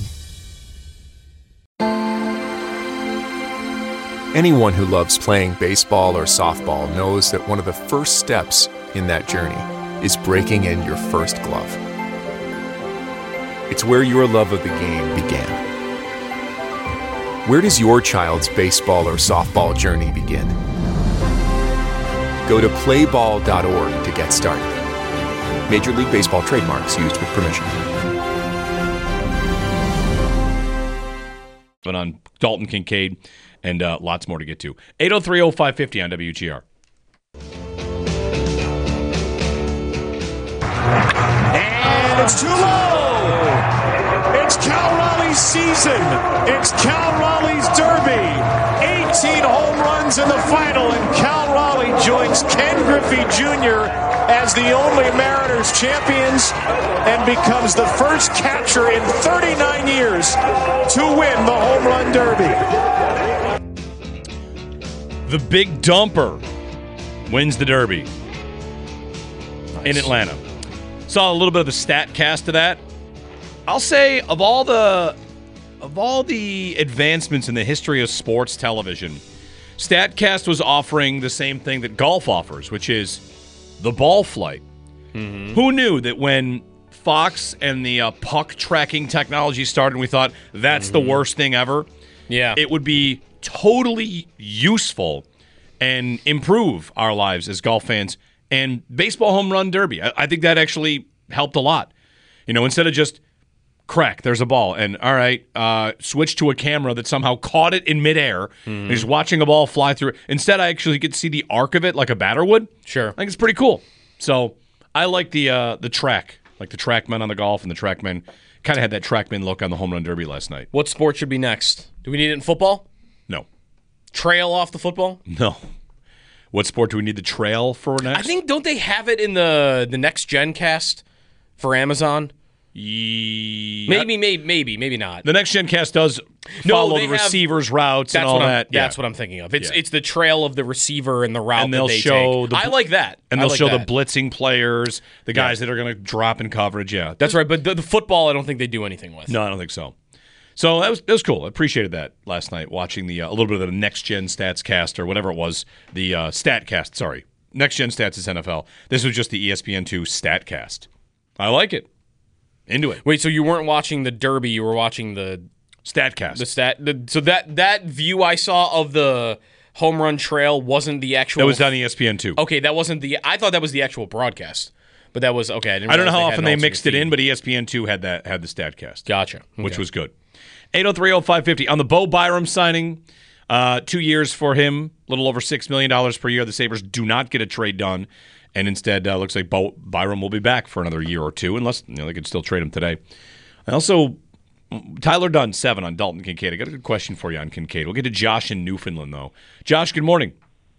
Speaker 7: Anyone who loves playing baseball or softball knows that one of the first steps in that journey is breaking in your first glove. It's where your love of the game began. Where does your child's baseball or softball journey begin? Go to play ball dot org to get started. Major League Baseball trademarks used with permission.
Speaker 5: but on Dalton Kincaid, and uh, lots more to get to. eight oh three oh five fifty on W G R.
Speaker 8: And it's too low. It's Cal Raleigh's season. It's Cal Raleigh's Derby. eighteen home runs in the final, and Cal Raleigh joins Ken Griffey Junior as the only Mariners champions and becomes the first catcher in thirty-nine years to win the home run derby.
Speaker 5: The Big Dumper wins the Derby nice. in Atlanta. Saw a little bit of the stat cast to that. I'll say of all the of all the advancements in the history of sports television, StatCast was offering the same thing that golf offers, which is the ball flight. Mm-hmm. Who knew that when Fox and the uh, puck tracking technology started, we thought that's mm-hmm. the worst thing ever?
Speaker 6: Yeah.
Speaker 5: It would be totally useful and improve our lives as golf fans. And baseball home run derby, I, I think that actually helped a lot. You know, instead of just crack, there's a ball, and all right, uh, switch to a camera that somehow caught it in midair mm-hmm. and is watching a ball fly through it. Instead, I actually get to see the arc of it like a batter would.
Speaker 6: Sure.
Speaker 5: I think it's pretty cool. So I like the uh, the track, like the trackmen on the golf and the trackmen. Kind of had that trackman look on the home run derby last night.
Speaker 6: What sport should be next? Do we need it in football?
Speaker 5: No.
Speaker 6: Trail off the football?
Speaker 5: No. What sport do we need the trail for next?
Speaker 6: I think, don't they have it in the, the next gen cast for Amazon?
Speaker 5: Yeah.
Speaker 6: Maybe, maybe, maybe, maybe not.
Speaker 5: The next gen cast does
Speaker 6: no,
Speaker 5: follow the
Speaker 6: have,
Speaker 5: receivers' routes and all that.
Speaker 6: Yeah. That's what I'm thinking of. It's yeah. it's the trail of the receiver and the route
Speaker 5: and they'll
Speaker 6: that they
Speaker 5: show
Speaker 6: take.
Speaker 5: The,
Speaker 6: I like that.
Speaker 5: And they'll
Speaker 6: like
Speaker 5: show
Speaker 6: that.
Speaker 5: the blitzing players, the guys yeah. that are going to drop in coverage. Yeah,
Speaker 6: that's right. But the, the football, I don't think they do anything with.
Speaker 5: No, I don't think so. So that was that was cool. I appreciated that last night, watching the uh, a little bit of the next gen stats cast or whatever it was, the uh, stat cast. Sorry, next gen stats is N F L. This was just the E S P N two stat cast. I like it. Into it.
Speaker 6: Wait, so you weren't watching the Derby? You were watching the
Speaker 5: StatCast.
Speaker 6: The stat. The, so that that view I saw of the home run trail wasn't the actual.
Speaker 5: That was on E S P N two.
Speaker 6: Okay, that wasn't the. I thought that was the actual broadcast, but that was okay. I, didn't
Speaker 5: I don't know how
Speaker 6: they
Speaker 5: often they mixed it in, but E S P N two had that had the StatCast.
Speaker 6: Gotcha. Okay.
Speaker 5: Which was good. eight oh three oh five fifty on the Bo Byram signing. Uh, two years for him, a little over six million dollars per year. The Sabres do not get a trade done. And instead, uh, looks like Bo Byram will be back for another year or two, unless you know they could still trade him today. I also, Tyler Dunn, seven on Dalton Kincaid. I got a good question for you on Kincaid. We'll get to Josh in Newfoundland, though. Josh, good morning.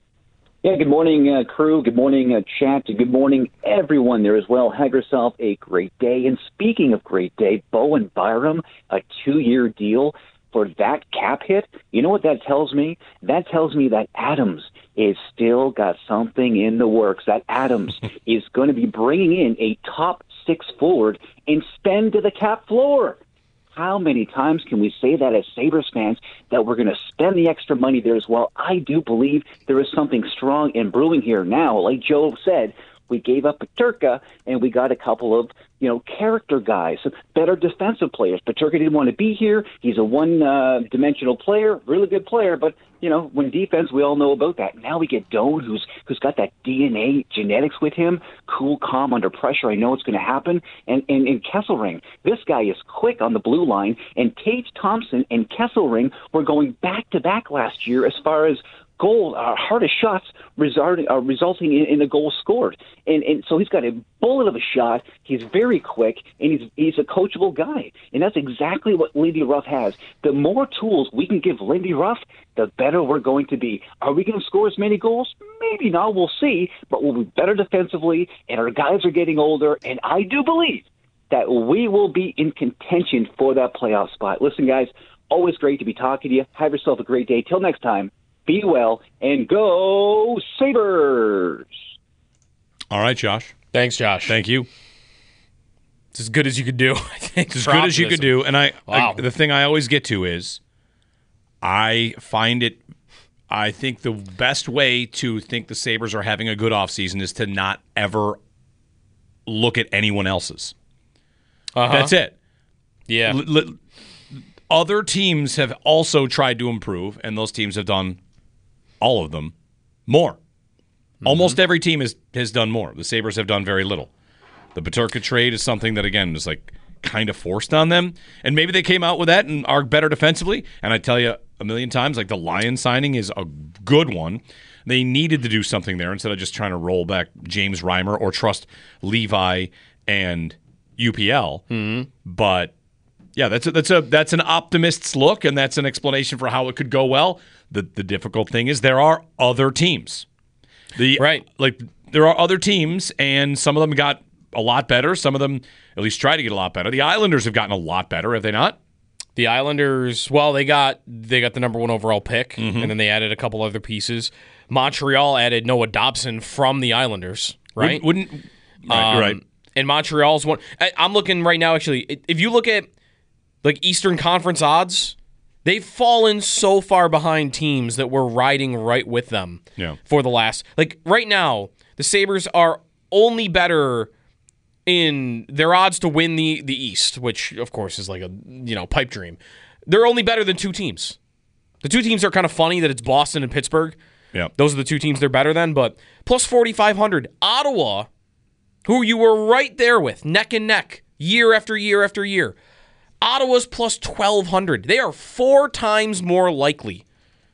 Speaker 9: Yeah, good morning, uh, crew. Good morning, uh, chat. Good morning, everyone there as well. Have yourself a great day. And speaking of great day, Bo and Byram, a two-year deal for that cap hit. You know what that tells me? That tells me that Adams is still got something in the works. That Adams is going to be bringing in a top six forward and spend to the cap floor. How many times can we say that as Sabres fans, that we're going to spend the extra money there as well? I do believe there is something strong and brewing here now. Like Joe said, we gave up Peterka, and we got a couple of, you know, character guys, better defensive players. Peterka didn't want to be here. He's a one-dimensional uh, player, really good player, but, you know, when defense, we all know about that. Now we get Doan, who's who's got that D N A genetics with him, cool, calm, under pressure. I know it's going to happen. And, and, and Kesselring, this guy is quick on the blue line, and Tage Thompson and Kesselring were going back-to-back last year as far as goal, uh, hardest shots resulting, uh, resulting in, in a goal scored. And, and so he's got a bullet of a shot. He's very quick, and he's he's a coachable guy. And that's exactly what Lindy Ruff has. The more tools we can give Lindy Ruff, the better we're going to be. Are we going to score as many goals? Maybe not. We'll see. But we'll be better defensively, and our guys are getting older. And I do believe that we will be in contention for that playoff spot. Listen, guys, always great to be talking to you. Have yourself a great day. Till next time. Be well, and go Sabres!
Speaker 5: All right, Josh.
Speaker 6: Thanks, Josh.
Speaker 5: Thank you.
Speaker 6: It's as good as you could do, I think.
Speaker 5: It's as good as you could do. And I,
Speaker 6: wow.
Speaker 5: I, the thing I always get to is I find it, I think the best way to think the Sabres are having a good offseason is to not ever look at anyone else's.
Speaker 6: Uh-huh.
Speaker 5: That's it.
Speaker 6: Yeah.
Speaker 5: L- l- other teams have also tried to improve, and those teams have done, all of them, more. Mm-hmm. Almost every team has, has done more. The Sabres have done very little. The Peterka trade is something that, again, is like kind of forced on them. And maybe they came out with that and are better defensively. And I tell you a million times, like the Lions signing is a good one. They needed to do something there instead of just trying to roll back James Reimer or trust Levi and U P L.
Speaker 6: Mm-hmm.
Speaker 5: But yeah, that's a, that's a that's an optimist's look, and that's an explanation for how it could go well. The the difficult thing is there are other teams. The
Speaker 6: right,
Speaker 5: like there are other teams, and some of them got a lot better. Some of them at least try to get a lot better. The Islanders have gotten a lot better, have they not?
Speaker 6: The Islanders, well, they got they got the number one overall pick,
Speaker 5: Mm-hmm.
Speaker 6: and then they added a couple other pieces. Montreal added Noah Dobson from the Islanders, right?
Speaker 5: Wouldn't, wouldn't right,
Speaker 6: um,
Speaker 5: right.
Speaker 6: And Montreal's one. I, I'm looking right now. Actually, if you look at like Eastern Conference odds, they've fallen so far behind teams that we're riding right with them.
Speaker 5: Yeah.
Speaker 6: For the last, like right now, the Sabres are only better in their odds to win the the East, which of course is like a you know pipe dream. They're only better than two teams. The two teams are kind of funny that it's Boston and Pittsburgh.
Speaker 5: Yeah.
Speaker 6: Those are the two teams they're better than, but plus forty-five hundred. Ottawa, who you were right there with, neck and neck, year after year after year. Ottawa's plus twelve hundred. They are four times more likely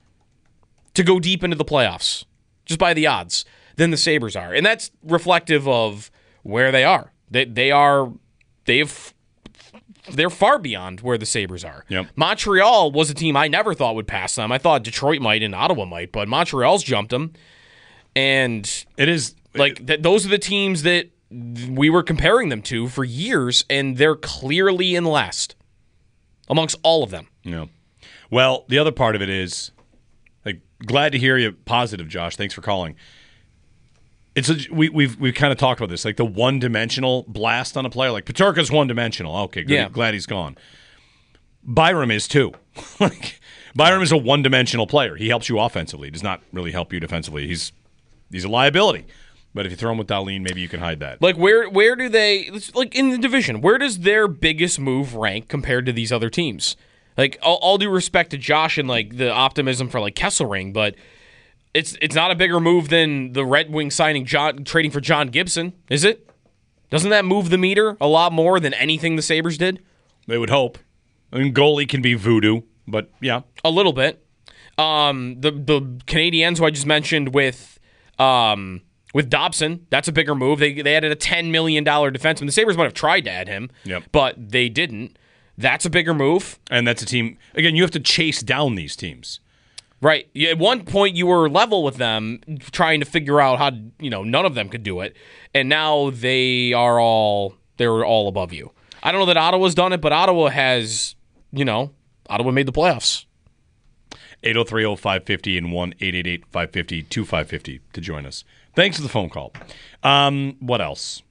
Speaker 6: to go deep into the playoffs, just by the odds, than the Sabres are. And that's reflective of where they are. They they are they've they're far beyond where the Sabres are.
Speaker 5: Yep.
Speaker 6: Montreal was a team I never thought would pass them. I thought Detroit might and Ottawa might, but Montreal's jumped them. And
Speaker 5: it is
Speaker 6: like th- those are the teams that we were comparing them to for years, and they're clearly in last amongst all of them.
Speaker 5: Yeah. Well, the other part of it is, like, glad to hear you positive, Josh. Thanks for calling. It's a, we, we've we've kind of talked about this, like the one-dimensional blast on a player. Like Peterka's one-dimensional. Okay, good.
Speaker 6: Yeah.
Speaker 5: Glad he's gone. Byram is too. Like Byram is a one-dimensional player. He helps you offensively. He does not really help you defensively. He's he's a liability. But if you throw him with Dahlin, maybe you can hide that.
Speaker 6: Like where where do they like in the division? Where does their biggest move rank compared to these other teams? Like all, all due respect to Josh and like the optimism for like Kesselring, but it's it's not a bigger move than the Red Wings signing John trading for John Gibson, is it? Doesn't that move the meter a lot more than anything the Sabres did?
Speaker 5: They would hope. I mean, goalie can be voodoo, but yeah,
Speaker 6: a little bit. Um, the the Canadiens who I just mentioned with um. With Dobson, that's a bigger move. They they added a ten million dollars defenseman. The Sabres might have tried to add him,
Speaker 5: yep.
Speaker 6: but they didn't. That's a bigger move.
Speaker 5: And that's a team, again, you have to chase down these teams.
Speaker 6: Right. At one point, you were level with them, trying to figure out how, you know, none of them could do it. And now they are all, they're all above you. I don't know that Ottawa's done it, but Ottawa has, you know, Ottawa made the playoffs.
Speaker 5: eight oh three oh five fifty and one eight eight eight five five zero two five five zero to join us. Thanks for the phone call. Um, what else?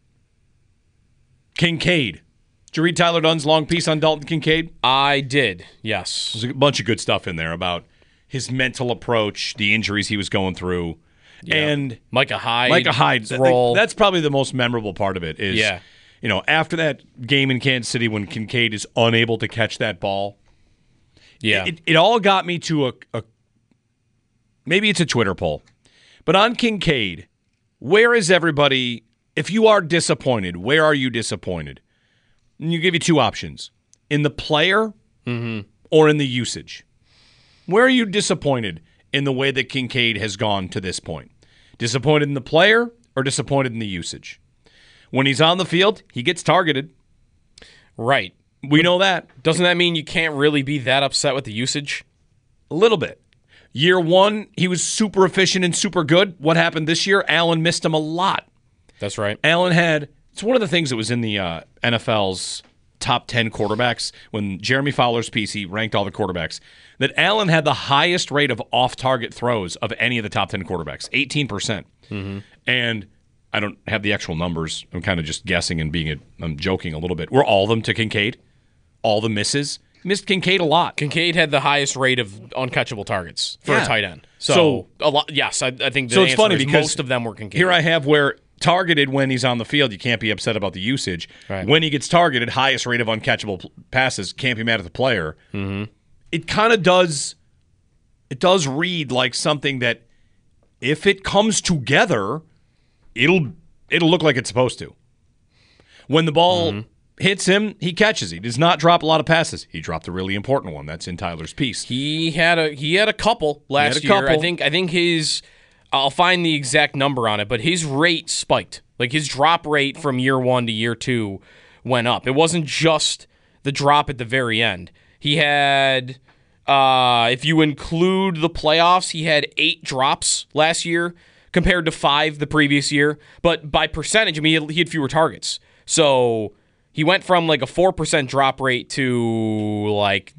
Speaker 5: Kincaid. Did you read Tyler Dunn's long piece on Dalton Kincaid?
Speaker 6: I did, yes.
Speaker 5: There's a bunch of good stuff in there about his mental approach, the injuries he was going through,
Speaker 6: yeah.
Speaker 5: and
Speaker 6: Micah Hyde.
Speaker 5: Micah Hyde's
Speaker 6: role.
Speaker 5: That's probably the most memorable part of it. Is
Speaker 6: yeah.
Speaker 5: you know, after that game in Kansas City when Kincaid is unable to catch that ball.
Speaker 6: Yeah,
Speaker 5: it, it all got me to a, a maybe it's a Twitter poll, but on Kincaid. Where is everybody? If you are disappointed, where are you disappointed? And you give you two options: in the player
Speaker 6: mm-hmm.
Speaker 5: or in the usage. Where are you disappointed in the way that Kincaid has gone to this point? Disappointed in the player or disappointed in the usage? When he's on the field, he gets targeted.
Speaker 6: Right.
Speaker 5: We know that.
Speaker 6: Doesn't that mean you can't really be that upset with the usage?
Speaker 5: A little bit. Year one, he was super efficient and super good. What happened this year? Allen missed him a lot.
Speaker 6: That's right.
Speaker 5: Allen had, it's one of the things that was in the uh, N F L's top ten quarterbacks. When Jeremy Fowler's piece, he ranked all the quarterbacks, that Allen had the highest rate of off-target throws of any of the top ten quarterbacks, eighteen percent.
Speaker 6: Mm-hmm.
Speaker 5: And I don't have the actual numbers. I'm kind of just guessing and being, a, I'm joking a little bit. Were all of them to Kincaid? All the misses? Missed Kincaid a lot.
Speaker 6: Kincaid had the highest rate of uncatchable targets for
Speaker 5: yeah.
Speaker 6: a tight end. So,
Speaker 5: so
Speaker 6: a lot. Yes, I, I think the
Speaker 5: so it's
Speaker 6: answer
Speaker 5: funny
Speaker 6: is
Speaker 5: because
Speaker 6: most of them were Kincaid.
Speaker 5: Here I have where targeted when he's on the field, you can't be upset about the usage.
Speaker 6: Right.
Speaker 5: When he gets targeted, highest rate of uncatchable p- passes, can't be mad at the player.
Speaker 6: Mm-hmm.
Speaker 5: It kind of does. It does read like something that, if it comes together, it'll it'll look like it's supposed to. When the ball. Mm-hmm. hits him, he catches. He does not drop a lot of passes. He dropped a really important one. That's in Tyler's piece.
Speaker 6: He had a he had a couple last
Speaker 5: a
Speaker 6: year.
Speaker 5: couple.
Speaker 6: I think I think his I'll find the exact number on it, but his rate spiked. Like his drop rate from year one to year two went up. It wasn't just the drop at the very end. He had, uh, if you include the playoffs, he had eight drops last year compared to five the previous year. But by percentage, I mean, he had, he had fewer targets. So he went from like a four percent drop rate to like,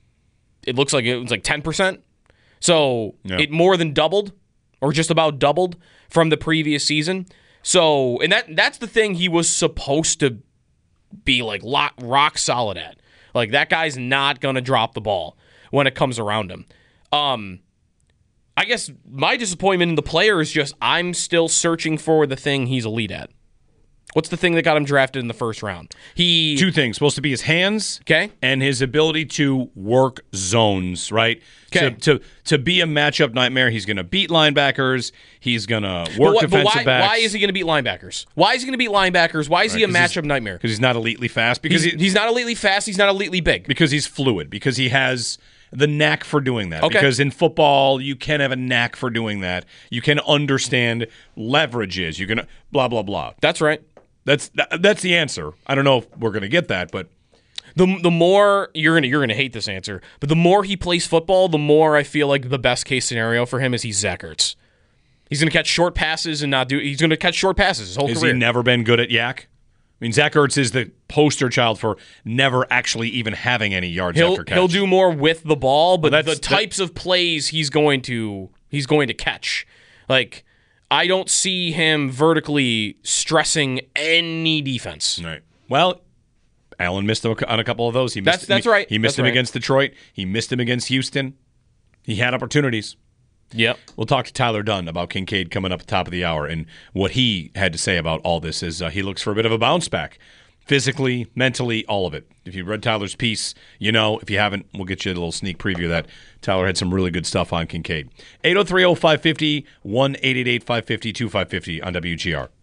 Speaker 6: it looks like it was like ten percent. So
Speaker 5: yeah. It
Speaker 6: more than doubled, or just about doubled from the previous season. So, and that that's the thing he was supposed to be like lock, rock solid at. Like, that guy's not going to drop the ball when it comes around him. Um, I guess my disappointment in the player is just I'm still searching for the thing he's elite at. What's the thing that got him drafted in the first round? He
Speaker 5: Two things. Supposed to be his hands,
Speaker 6: okay,
Speaker 5: and his ability to work zones, right?
Speaker 6: Okay.
Speaker 5: To, to, to be a matchup nightmare, he's going to beat linebackers. He's going to work
Speaker 6: but what,
Speaker 5: defensive
Speaker 6: but why,
Speaker 5: backs.
Speaker 6: Why is he going to beat linebackers? Why is he going to beat linebackers? Why is
Speaker 5: right,
Speaker 6: he a matchup
Speaker 5: he's,
Speaker 6: nightmare?
Speaker 5: Because he's not elitely fast. Because
Speaker 6: he's,
Speaker 5: he,
Speaker 6: he's not elitely fast. He's not elitely big.
Speaker 5: Because he's fluid. Because he has the knack for doing that.
Speaker 6: Okay.
Speaker 5: Because in football, you can have a knack for doing that. You can understand leverages. You can blah, blah, blah.
Speaker 6: That's right.
Speaker 5: That's that, that's the answer. I don't know if we're going to get that, but
Speaker 6: the the more you're gonna you're gonna hate this answer, but the more he plays football, the more I feel like the best case scenario for him is he's Zach Ertz. He's gonna catch short passes and not do. He's gonna catch short passes his whole
Speaker 5: Has
Speaker 6: career.
Speaker 5: he never been good at yak? I mean, Zach Ertz is the poster child for never actually even having any yards
Speaker 6: he'll,
Speaker 5: after catch.
Speaker 6: He'll do more with the ball, but
Speaker 5: well,
Speaker 6: the types that, of plays he's going to he's going to catch, like. I don't see him vertically stressing any defense.
Speaker 5: Right. Well, Allen missed him on a couple of those. He missed.
Speaker 6: That's, that's
Speaker 5: he,
Speaker 6: right.
Speaker 5: He missed
Speaker 6: that's
Speaker 5: him
Speaker 6: right.
Speaker 5: against Detroit. He missed him against Houston. He had opportunities.
Speaker 6: Yep.
Speaker 5: We'll talk to Tyler Dunn about Kincaid coming up at the top of the hour, and what he had to say about all this is uh, he looks for a bit of a bounce back. Physically, mentally, all of it. If you read Tyler's piece, you know. If you haven't, we'll get you a little sneak preview of that. Tyler had some really good stuff on Kincaid. eight oh three oh five five oh, one eight eight eight five five oh two five five oh on W G R.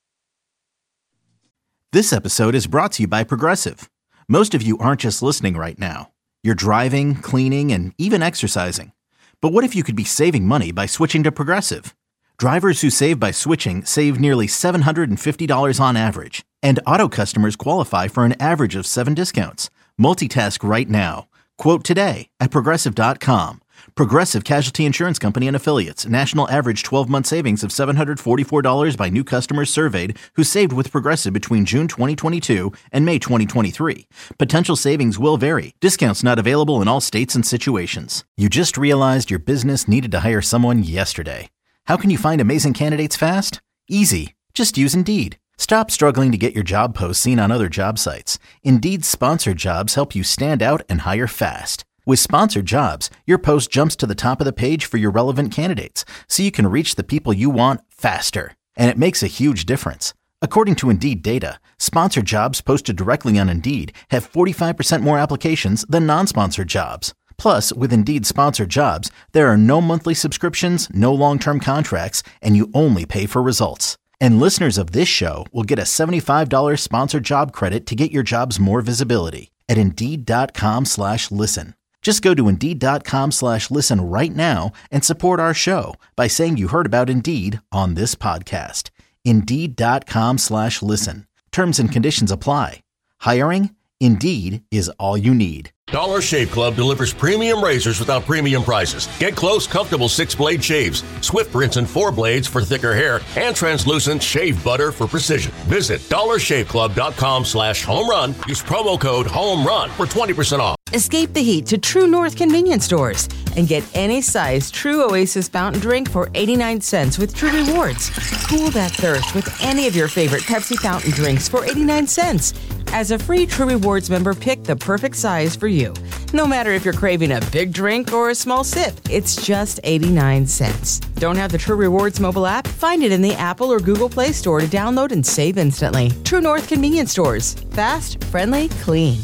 Speaker 1: This episode is brought to you by Progressive. Most of you aren't just listening right now. You're driving, cleaning, and even exercising. But what if you could be saving money by switching to Progressive? Drivers who save by switching save nearly seven hundred fifty dollars on average. And auto customers qualify for an average of seven discounts. Multitask right now. Quote today at Progressive dot com. Progressive Casualty Insurance Company and Affiliates. National average twelve-month savings of seven hundred forty-four dollars by new customers surveyed who saved with Progressive between June twenty twenty-two and May twenty twenty-three. Potential savings will vary. Discounts not available in all states and situations. You just realized your business needed to hire someone yesterday. How can you find amazing candidates fast? Easy. Just use Indeed. Stop struggling to get your job posts seen on other job sites. Indeed's sponsored jobs help you stand out and hire fast. With sponsored jobs, your post jumps to the top of the page for your relevant candidates, so you can reach the people you want faster. And it makes a huge difference. According to Indeed data, sponsored jobs posted directly on Indeed have forty-five percent more applications than non-sponsored jobs. Plus, with Indeed sponsored jobs, there are no monthly subscriptions, no long-term contracts, and you only pay for results. And listeners of this show will get a seventy-five dollars sponsored job credit to get your jobs more visibility at Indeed.com slash listen. Just go to Indeed.com slash listen right now and support our show by saying you heard about Indeed on this podcast. Indeed.com slash listen. Terms and conditions apply. Hiring? Indeed is all you need.
Speaker 2: Dollar Shave Club delivers premium razors without premium prices. Get close, comfortable six-blade shaves, swift rinse and four blades for thicker hair, and translucent shave butter for precision. Visit dollar shave club dot com slash home run. Use promo code HOMERUN for twenty percent off.
Speaker 3: Escape the heat to True North convenience stores and get any size True Oasis fountain drink for eighty-nine cents with True Rewards. Cool that thirst with any of your favorite Pepsi fountain drinks for eighty-nine cents. As a free True Rewards member, pick the perfect size for you. No matter if you're craving a big drink or a small sip, it's just eighty-nine cents. Don't have the True Rewards mobile app? Find it in the Apple or Google Play Store to download and save instantly. True North convenience stores. Fast, friendly, clean.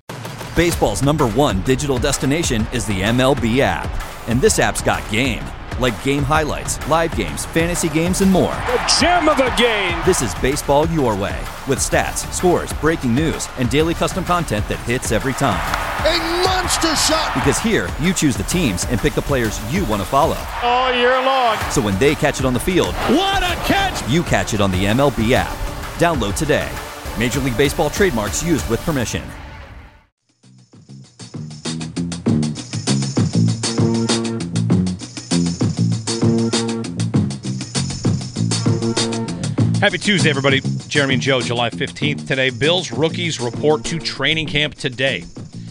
Speaker 10: Baseball's number one digital destination is the M L B app. And this app's got game. like game highlights, live games, fantasy games, and more.
Speaker 8: The gem of a game.
Speaker 10: This is baseball your way, with stats, scores, breaking news, and daily custom content that hits every time.
Speaker 11: A monster shot!
Speaker 10: Because here, you choose the teams and pick the players you want to follow.
Speaker 8: All year long.
Speaker 10: So when they catch it on the field,
Speaker 8: what a catch!
Speaker 10: You catch it on the M L B app. Download today. Major League Baseball trademarks used with permission.
Speaker 5: Happy Tuesday, everybody. Jeremy and Joe, July fifteenth today. Bills rookies report to training camp today.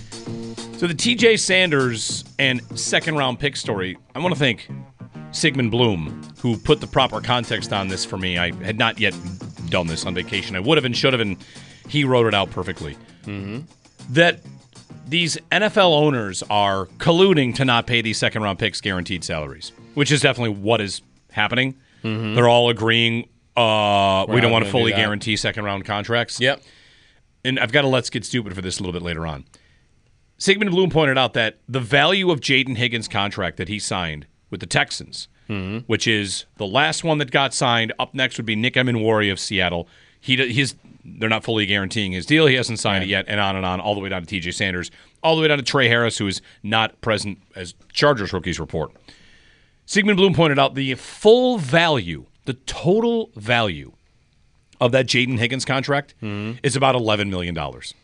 Speaker 5: So the T J Sanders and second-round pick story, I want to thank Sigmund Bloom, who put the proper context on this for me. I had not yet done this on vacation. I would have and should have, and he wrote it out perfectly.
Speaker 6: Mm-hmm.
Speaker 5: That these N F L owners are colluding to not pay these second-round picks guaranteed salaries, which is definitely what is happening.
Speaker 6: Mm-hmm.
Speaker 5: They're all agreeing uh, we don't want to fully
Speaker 6: do
Speaker 5: guarantee second-round contracts.
Speaker 6: Yep.
Speaker 5: And I've got to let's get stupid for this a little bit later on. Sigmund Bloom pointed out that the value of Jaden Higgins' contract that he signed with the Texans,
Speaker 6: mm-hmm.
Speaker 5: which is the last one that got signed. Up next would be Nick Emenwari of Seattle. He his they're not fully guaranteeing his deal. He hasn't signed
Speaker 6: right.
Speaker 5: it yet, and on and on, all the way down to T J Sanders, all the way down to Trey Harris, who is not present as Chargers rookies report. Sigmund Bloom pointed out the full value, the total value of that Jaden Higgins contract
Speaker 6: mm-hmm.
Speaker 5: is about eleven million dollars.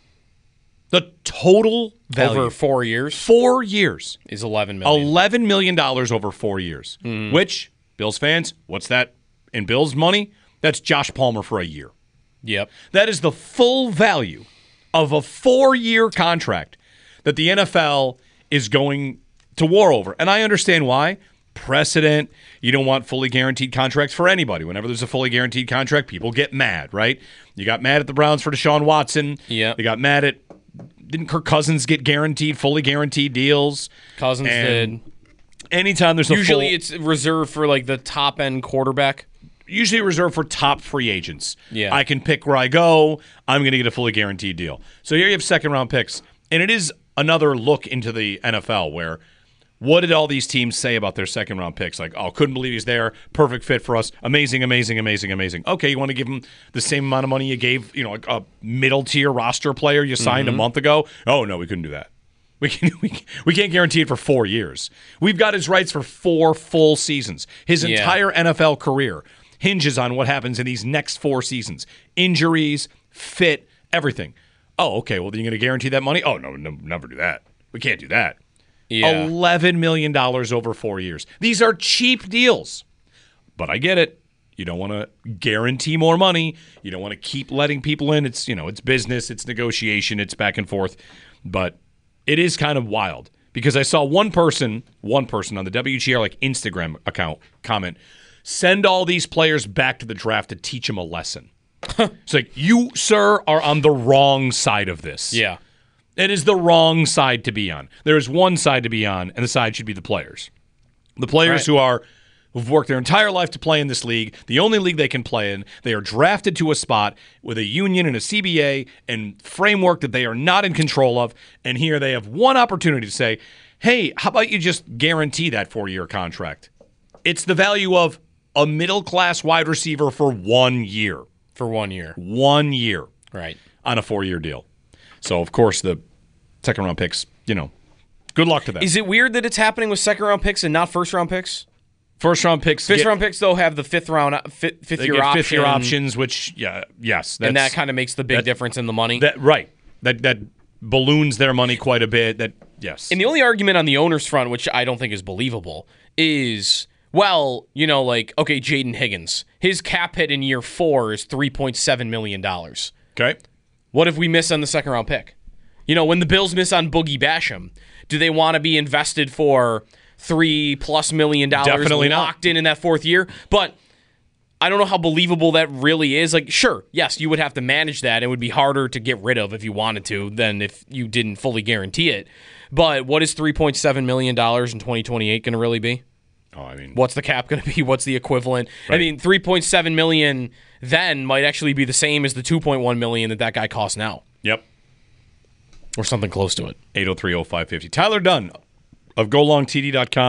Speaker 5: The total value.
Speaker 6: Over four years?
Speaker 5: Four years.
Speaker 6: Is eleven million dollars.
Speaker 5: eleven million dollars over four years.
Speaker 6: Mm.
Speaker 5: Which, Bills fans, what's that in Bills money? That's Josh Palmer for a year.
Speaker 6: Yep.
Speaker 5: That is the full value of a four-year contract that the N F L is going to war over. And I understand why. Precedent. You don't want fully guaranteed contracts for anybody. Whenever there's a fully guaranteed contract, people get mad, right? You got mad at the Browns for Deshaun Watson.
Speaker 6: Yeah.
Speaker 5: You got mad at, didn't Kirk Cousins get guaranteed, fully guaranteed deals?
Speaker 6: Cousins
Speaker 5: and
Speaker 6: did.
Speaker 5: Anytime there's a
Speaker 6: Usually
Speaker 5: full,
Speaker 6: it's reserved for like the top end quarterback.
Speaker 5: Usually reserved for top free agents.
Speaker 6: Yeah.
Speaker 5: I can pick where I go. I'm going to get a fully guaranteed deal. So here you have second round picks. And it is another look into the N F L where what did all these teams say about their second round picks? Like, oh, couldn't believe he's there. Perfect fit for us. Amazing, amazing, amazing, amazing. Okay, you want to give him the same amount of money you gave, you know, like a middle tier roster player you signed
Speaker 6: mm-hmm.
Speaker 5: a month ago? Oh, no, we couldn't do that. We, can, we, we can't guarantee it for four years. We've got his rights for four full seasons. His
Speaker 6: Yeah.
Speaker 5: entire N F L career hinges on what happens in these next four seasons. Injuries, fit, everything. Oh, okay, well, then you're going to guarantee that money? Oh, no, no, never do that. We can't do that.
Speaker 6: Yeah.
Speaker 5: eleven million dollars over four years. These are cheap deals. But I get it. You don't want to guarantee more money. You don't want to keep letting people in. It's, you know, it's business, it's negotiation, it's back and forth. But it is kind of wild because I saw one person, one person on the W G R like Instagram account comment, send all these players back to the draft to teach them a lesson. It's like, you, sir, are on the wrong side of this.
Speaker 6: Yeah.
Speaker 5: It is the wrong side to be on. There is one side to be on, and the side should be the players. The players
Speaker 6: right.
Speaker 5: who are who've worked their entire life to play in this league, the only league they can play in. They are drafted to a spot with a union and a C B A and framework that they are not in control of, and here they have one opportunity to say, hey, how about you just guarantee that four-year contract? It's the value of a middle-class wide receiver for one year.
Speaker 6: For one year.
Speaker 5: One year.
Speaker 6: Right.
Speaker 5: On a four-year deal. So, of course, the second round picks, you know, good luck to them.
Speaker 6: Is it weird that it's happening with second round picks and not first round picks?
Speaker 5: First round picks.
Speaker 6: Fifth
Speaker 5: get,
Speaker 6: round picks, though, have the fifth round, fifth, fifth year option.
Speaker 5: Fifth year options, which, yeah, yes.
Speaker 6: And that kind of makes the big
Speaker 5: that,
Speaker 6: difference in the money.
Speaker 5: That Right. That that balloons their money quite a bit. That yes.
Speaker 6: And the only argument on the owner's front, which I don't think is believable, is, well, you know, like, okay, Jaden Higgins. His cap hit in year four is three point seven million dollars.
Speaker 5: Okay.
Speaker 6: What if we miss on the second round pick? You know, when the Bills miss on Boogie Basham, do they want to be invested for three plus million dollars
Speaker 5: Definitely
Speaker 6: locked
Speaker 5: not.
Speaker 6: in in that fourth year? But I don't know how believable that really is. Like, sure, yes, you would have to manage that. It would be harder to get rid of if you wanted to than if you didn't fully guarantee it. But what is three point seven million dollars in twenty twenty-eight going to really be?
Speaker 5: Oh, I mean,
Speaker 6: what's the cap going to be? What's the equivalent?
Speaker 5: Right.
Speaker 6: I mean, three point seven million dollars then might actually be the same as the two point one million dollars that that guy costs now.
Speaker 5: Yep.
Speaker 6: Or something close to it.
Speaker 5: eight oh three oh five five oh. Tyler Dunn of go long T D dot com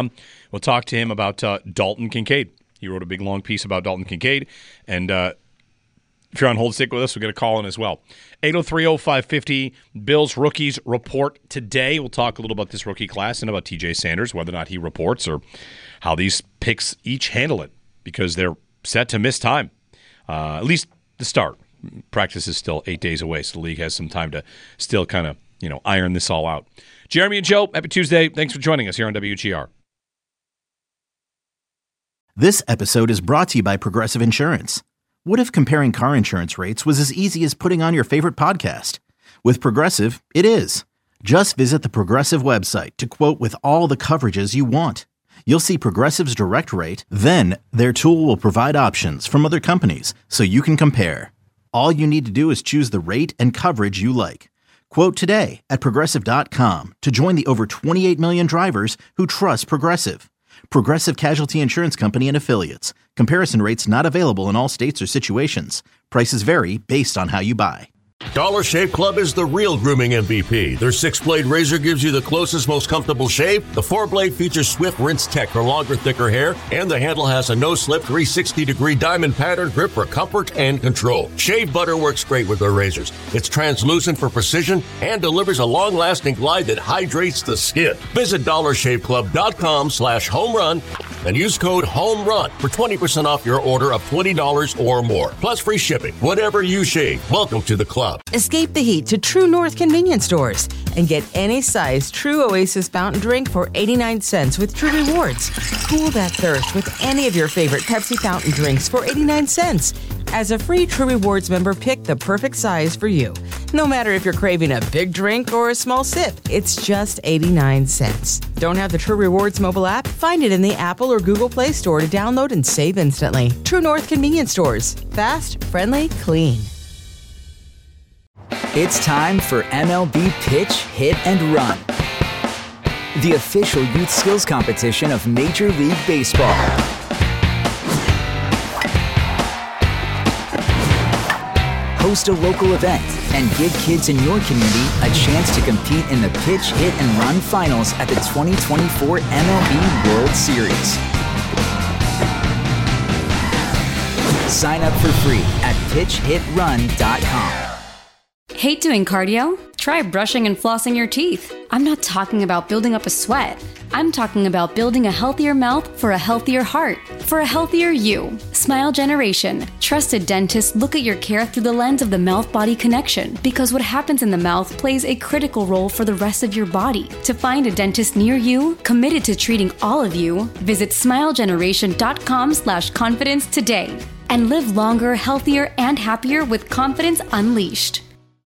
Speaker 5: We'll talk to him about uh, Dalton Kincaid. He wrote a big, long piece about Dalton Kincaid. And uh, if you're on hold, stick with us. We'll get a call in as well. eight oh three oh five fifty, Bills rookies report today. We'll talk a little about this rookie class and about T J Sanders, whether or not he reports or how these picks each handle it, because they're set to miss time, uh, at least the start. Practice is still eight days away, so the league has some time to still kind of, you know, iron this all out. Jeremy and Joe, happy Tuesday. Thanks for joining us here on W G R.
Speaker 1: This episode is brought to you by Progressive Insurance. What if comparing car insurance rates was as easy as putting on your favorite podcast? With Progressive, it is. Just visit the Progressive website to quote with all the coverages you want. You'll see Progressive's direct rate, then their tool will provide options from other companies so you can compare. All you need to do is choose the rate and coverage you like. Quote today at Progressive dot com to join the over twenty-eight million drivers who trust Progressive. Progressive Casualty Insurance Company and Affiliates. Comparison rates not available in all states or situations. Prices vary based on how you buy.
Speaker 2: Dollar Shave Club is the real grooming M V P. Their six-blade razor gives you the closest, most comfortable shave. The four-blade features Swift Rinse Tech for longer, thicker hair. And the handle has a no-slip three sixty degree diamond pattern grip for comfort and control. Shave butter works great with their razors. It's translucent for precision and delivers a long-lasting glide that hydrates the skin. Visit dollar shave club dot com slash home run and use code HOMERUN for twenty percent off your order of twenty dollars or more. Plus free shipping. Whatever you shave, welcome to the club.
Speaker 3: Escape the heat to True North convenience stores and get any size True Oasis fountain drink for eighty-nine cents with True Rewards. Cool that thirst with any of your favorite Pepsi fountain drinks for eighty-nine cents. As a free True Rewards member, pick the perfect size for you. No matter if you're craving a big drink or a small sip, it's just eighty-nine cents. Don't have the True Rewards mobile app? Find it in the Apple or Google Play Store to download and save instantly. True North convenience stores. Fast, friendly, clean.
Speaker 12: It's time for M L B Pitch, Hit, and Run, the official youth skills competition of Major League Baseball. Host a local event and give kids in your community a chance to compete in the Pitch, Hit, and Run finals at the twenty twenty-four M L B World Series. Sign up for free at pitch hit run dot com.
Speaker 13: Hate doing cardio? Try brushing and flossing your teeth. I'm not talking about building up a sweat. I'm talking about building a healthier mouth for a healthier heart, for a healthier you. Smile Generation. Trusted dentists look at your care through the lens of the mouth-body connection, because what happens in the mouth plays a critical role for the rest of your body. To find a dentist near you, committed to treating all of you, visit smile generation dot com slash confidence today and live longer, healthier, and happier with confidence unleashed.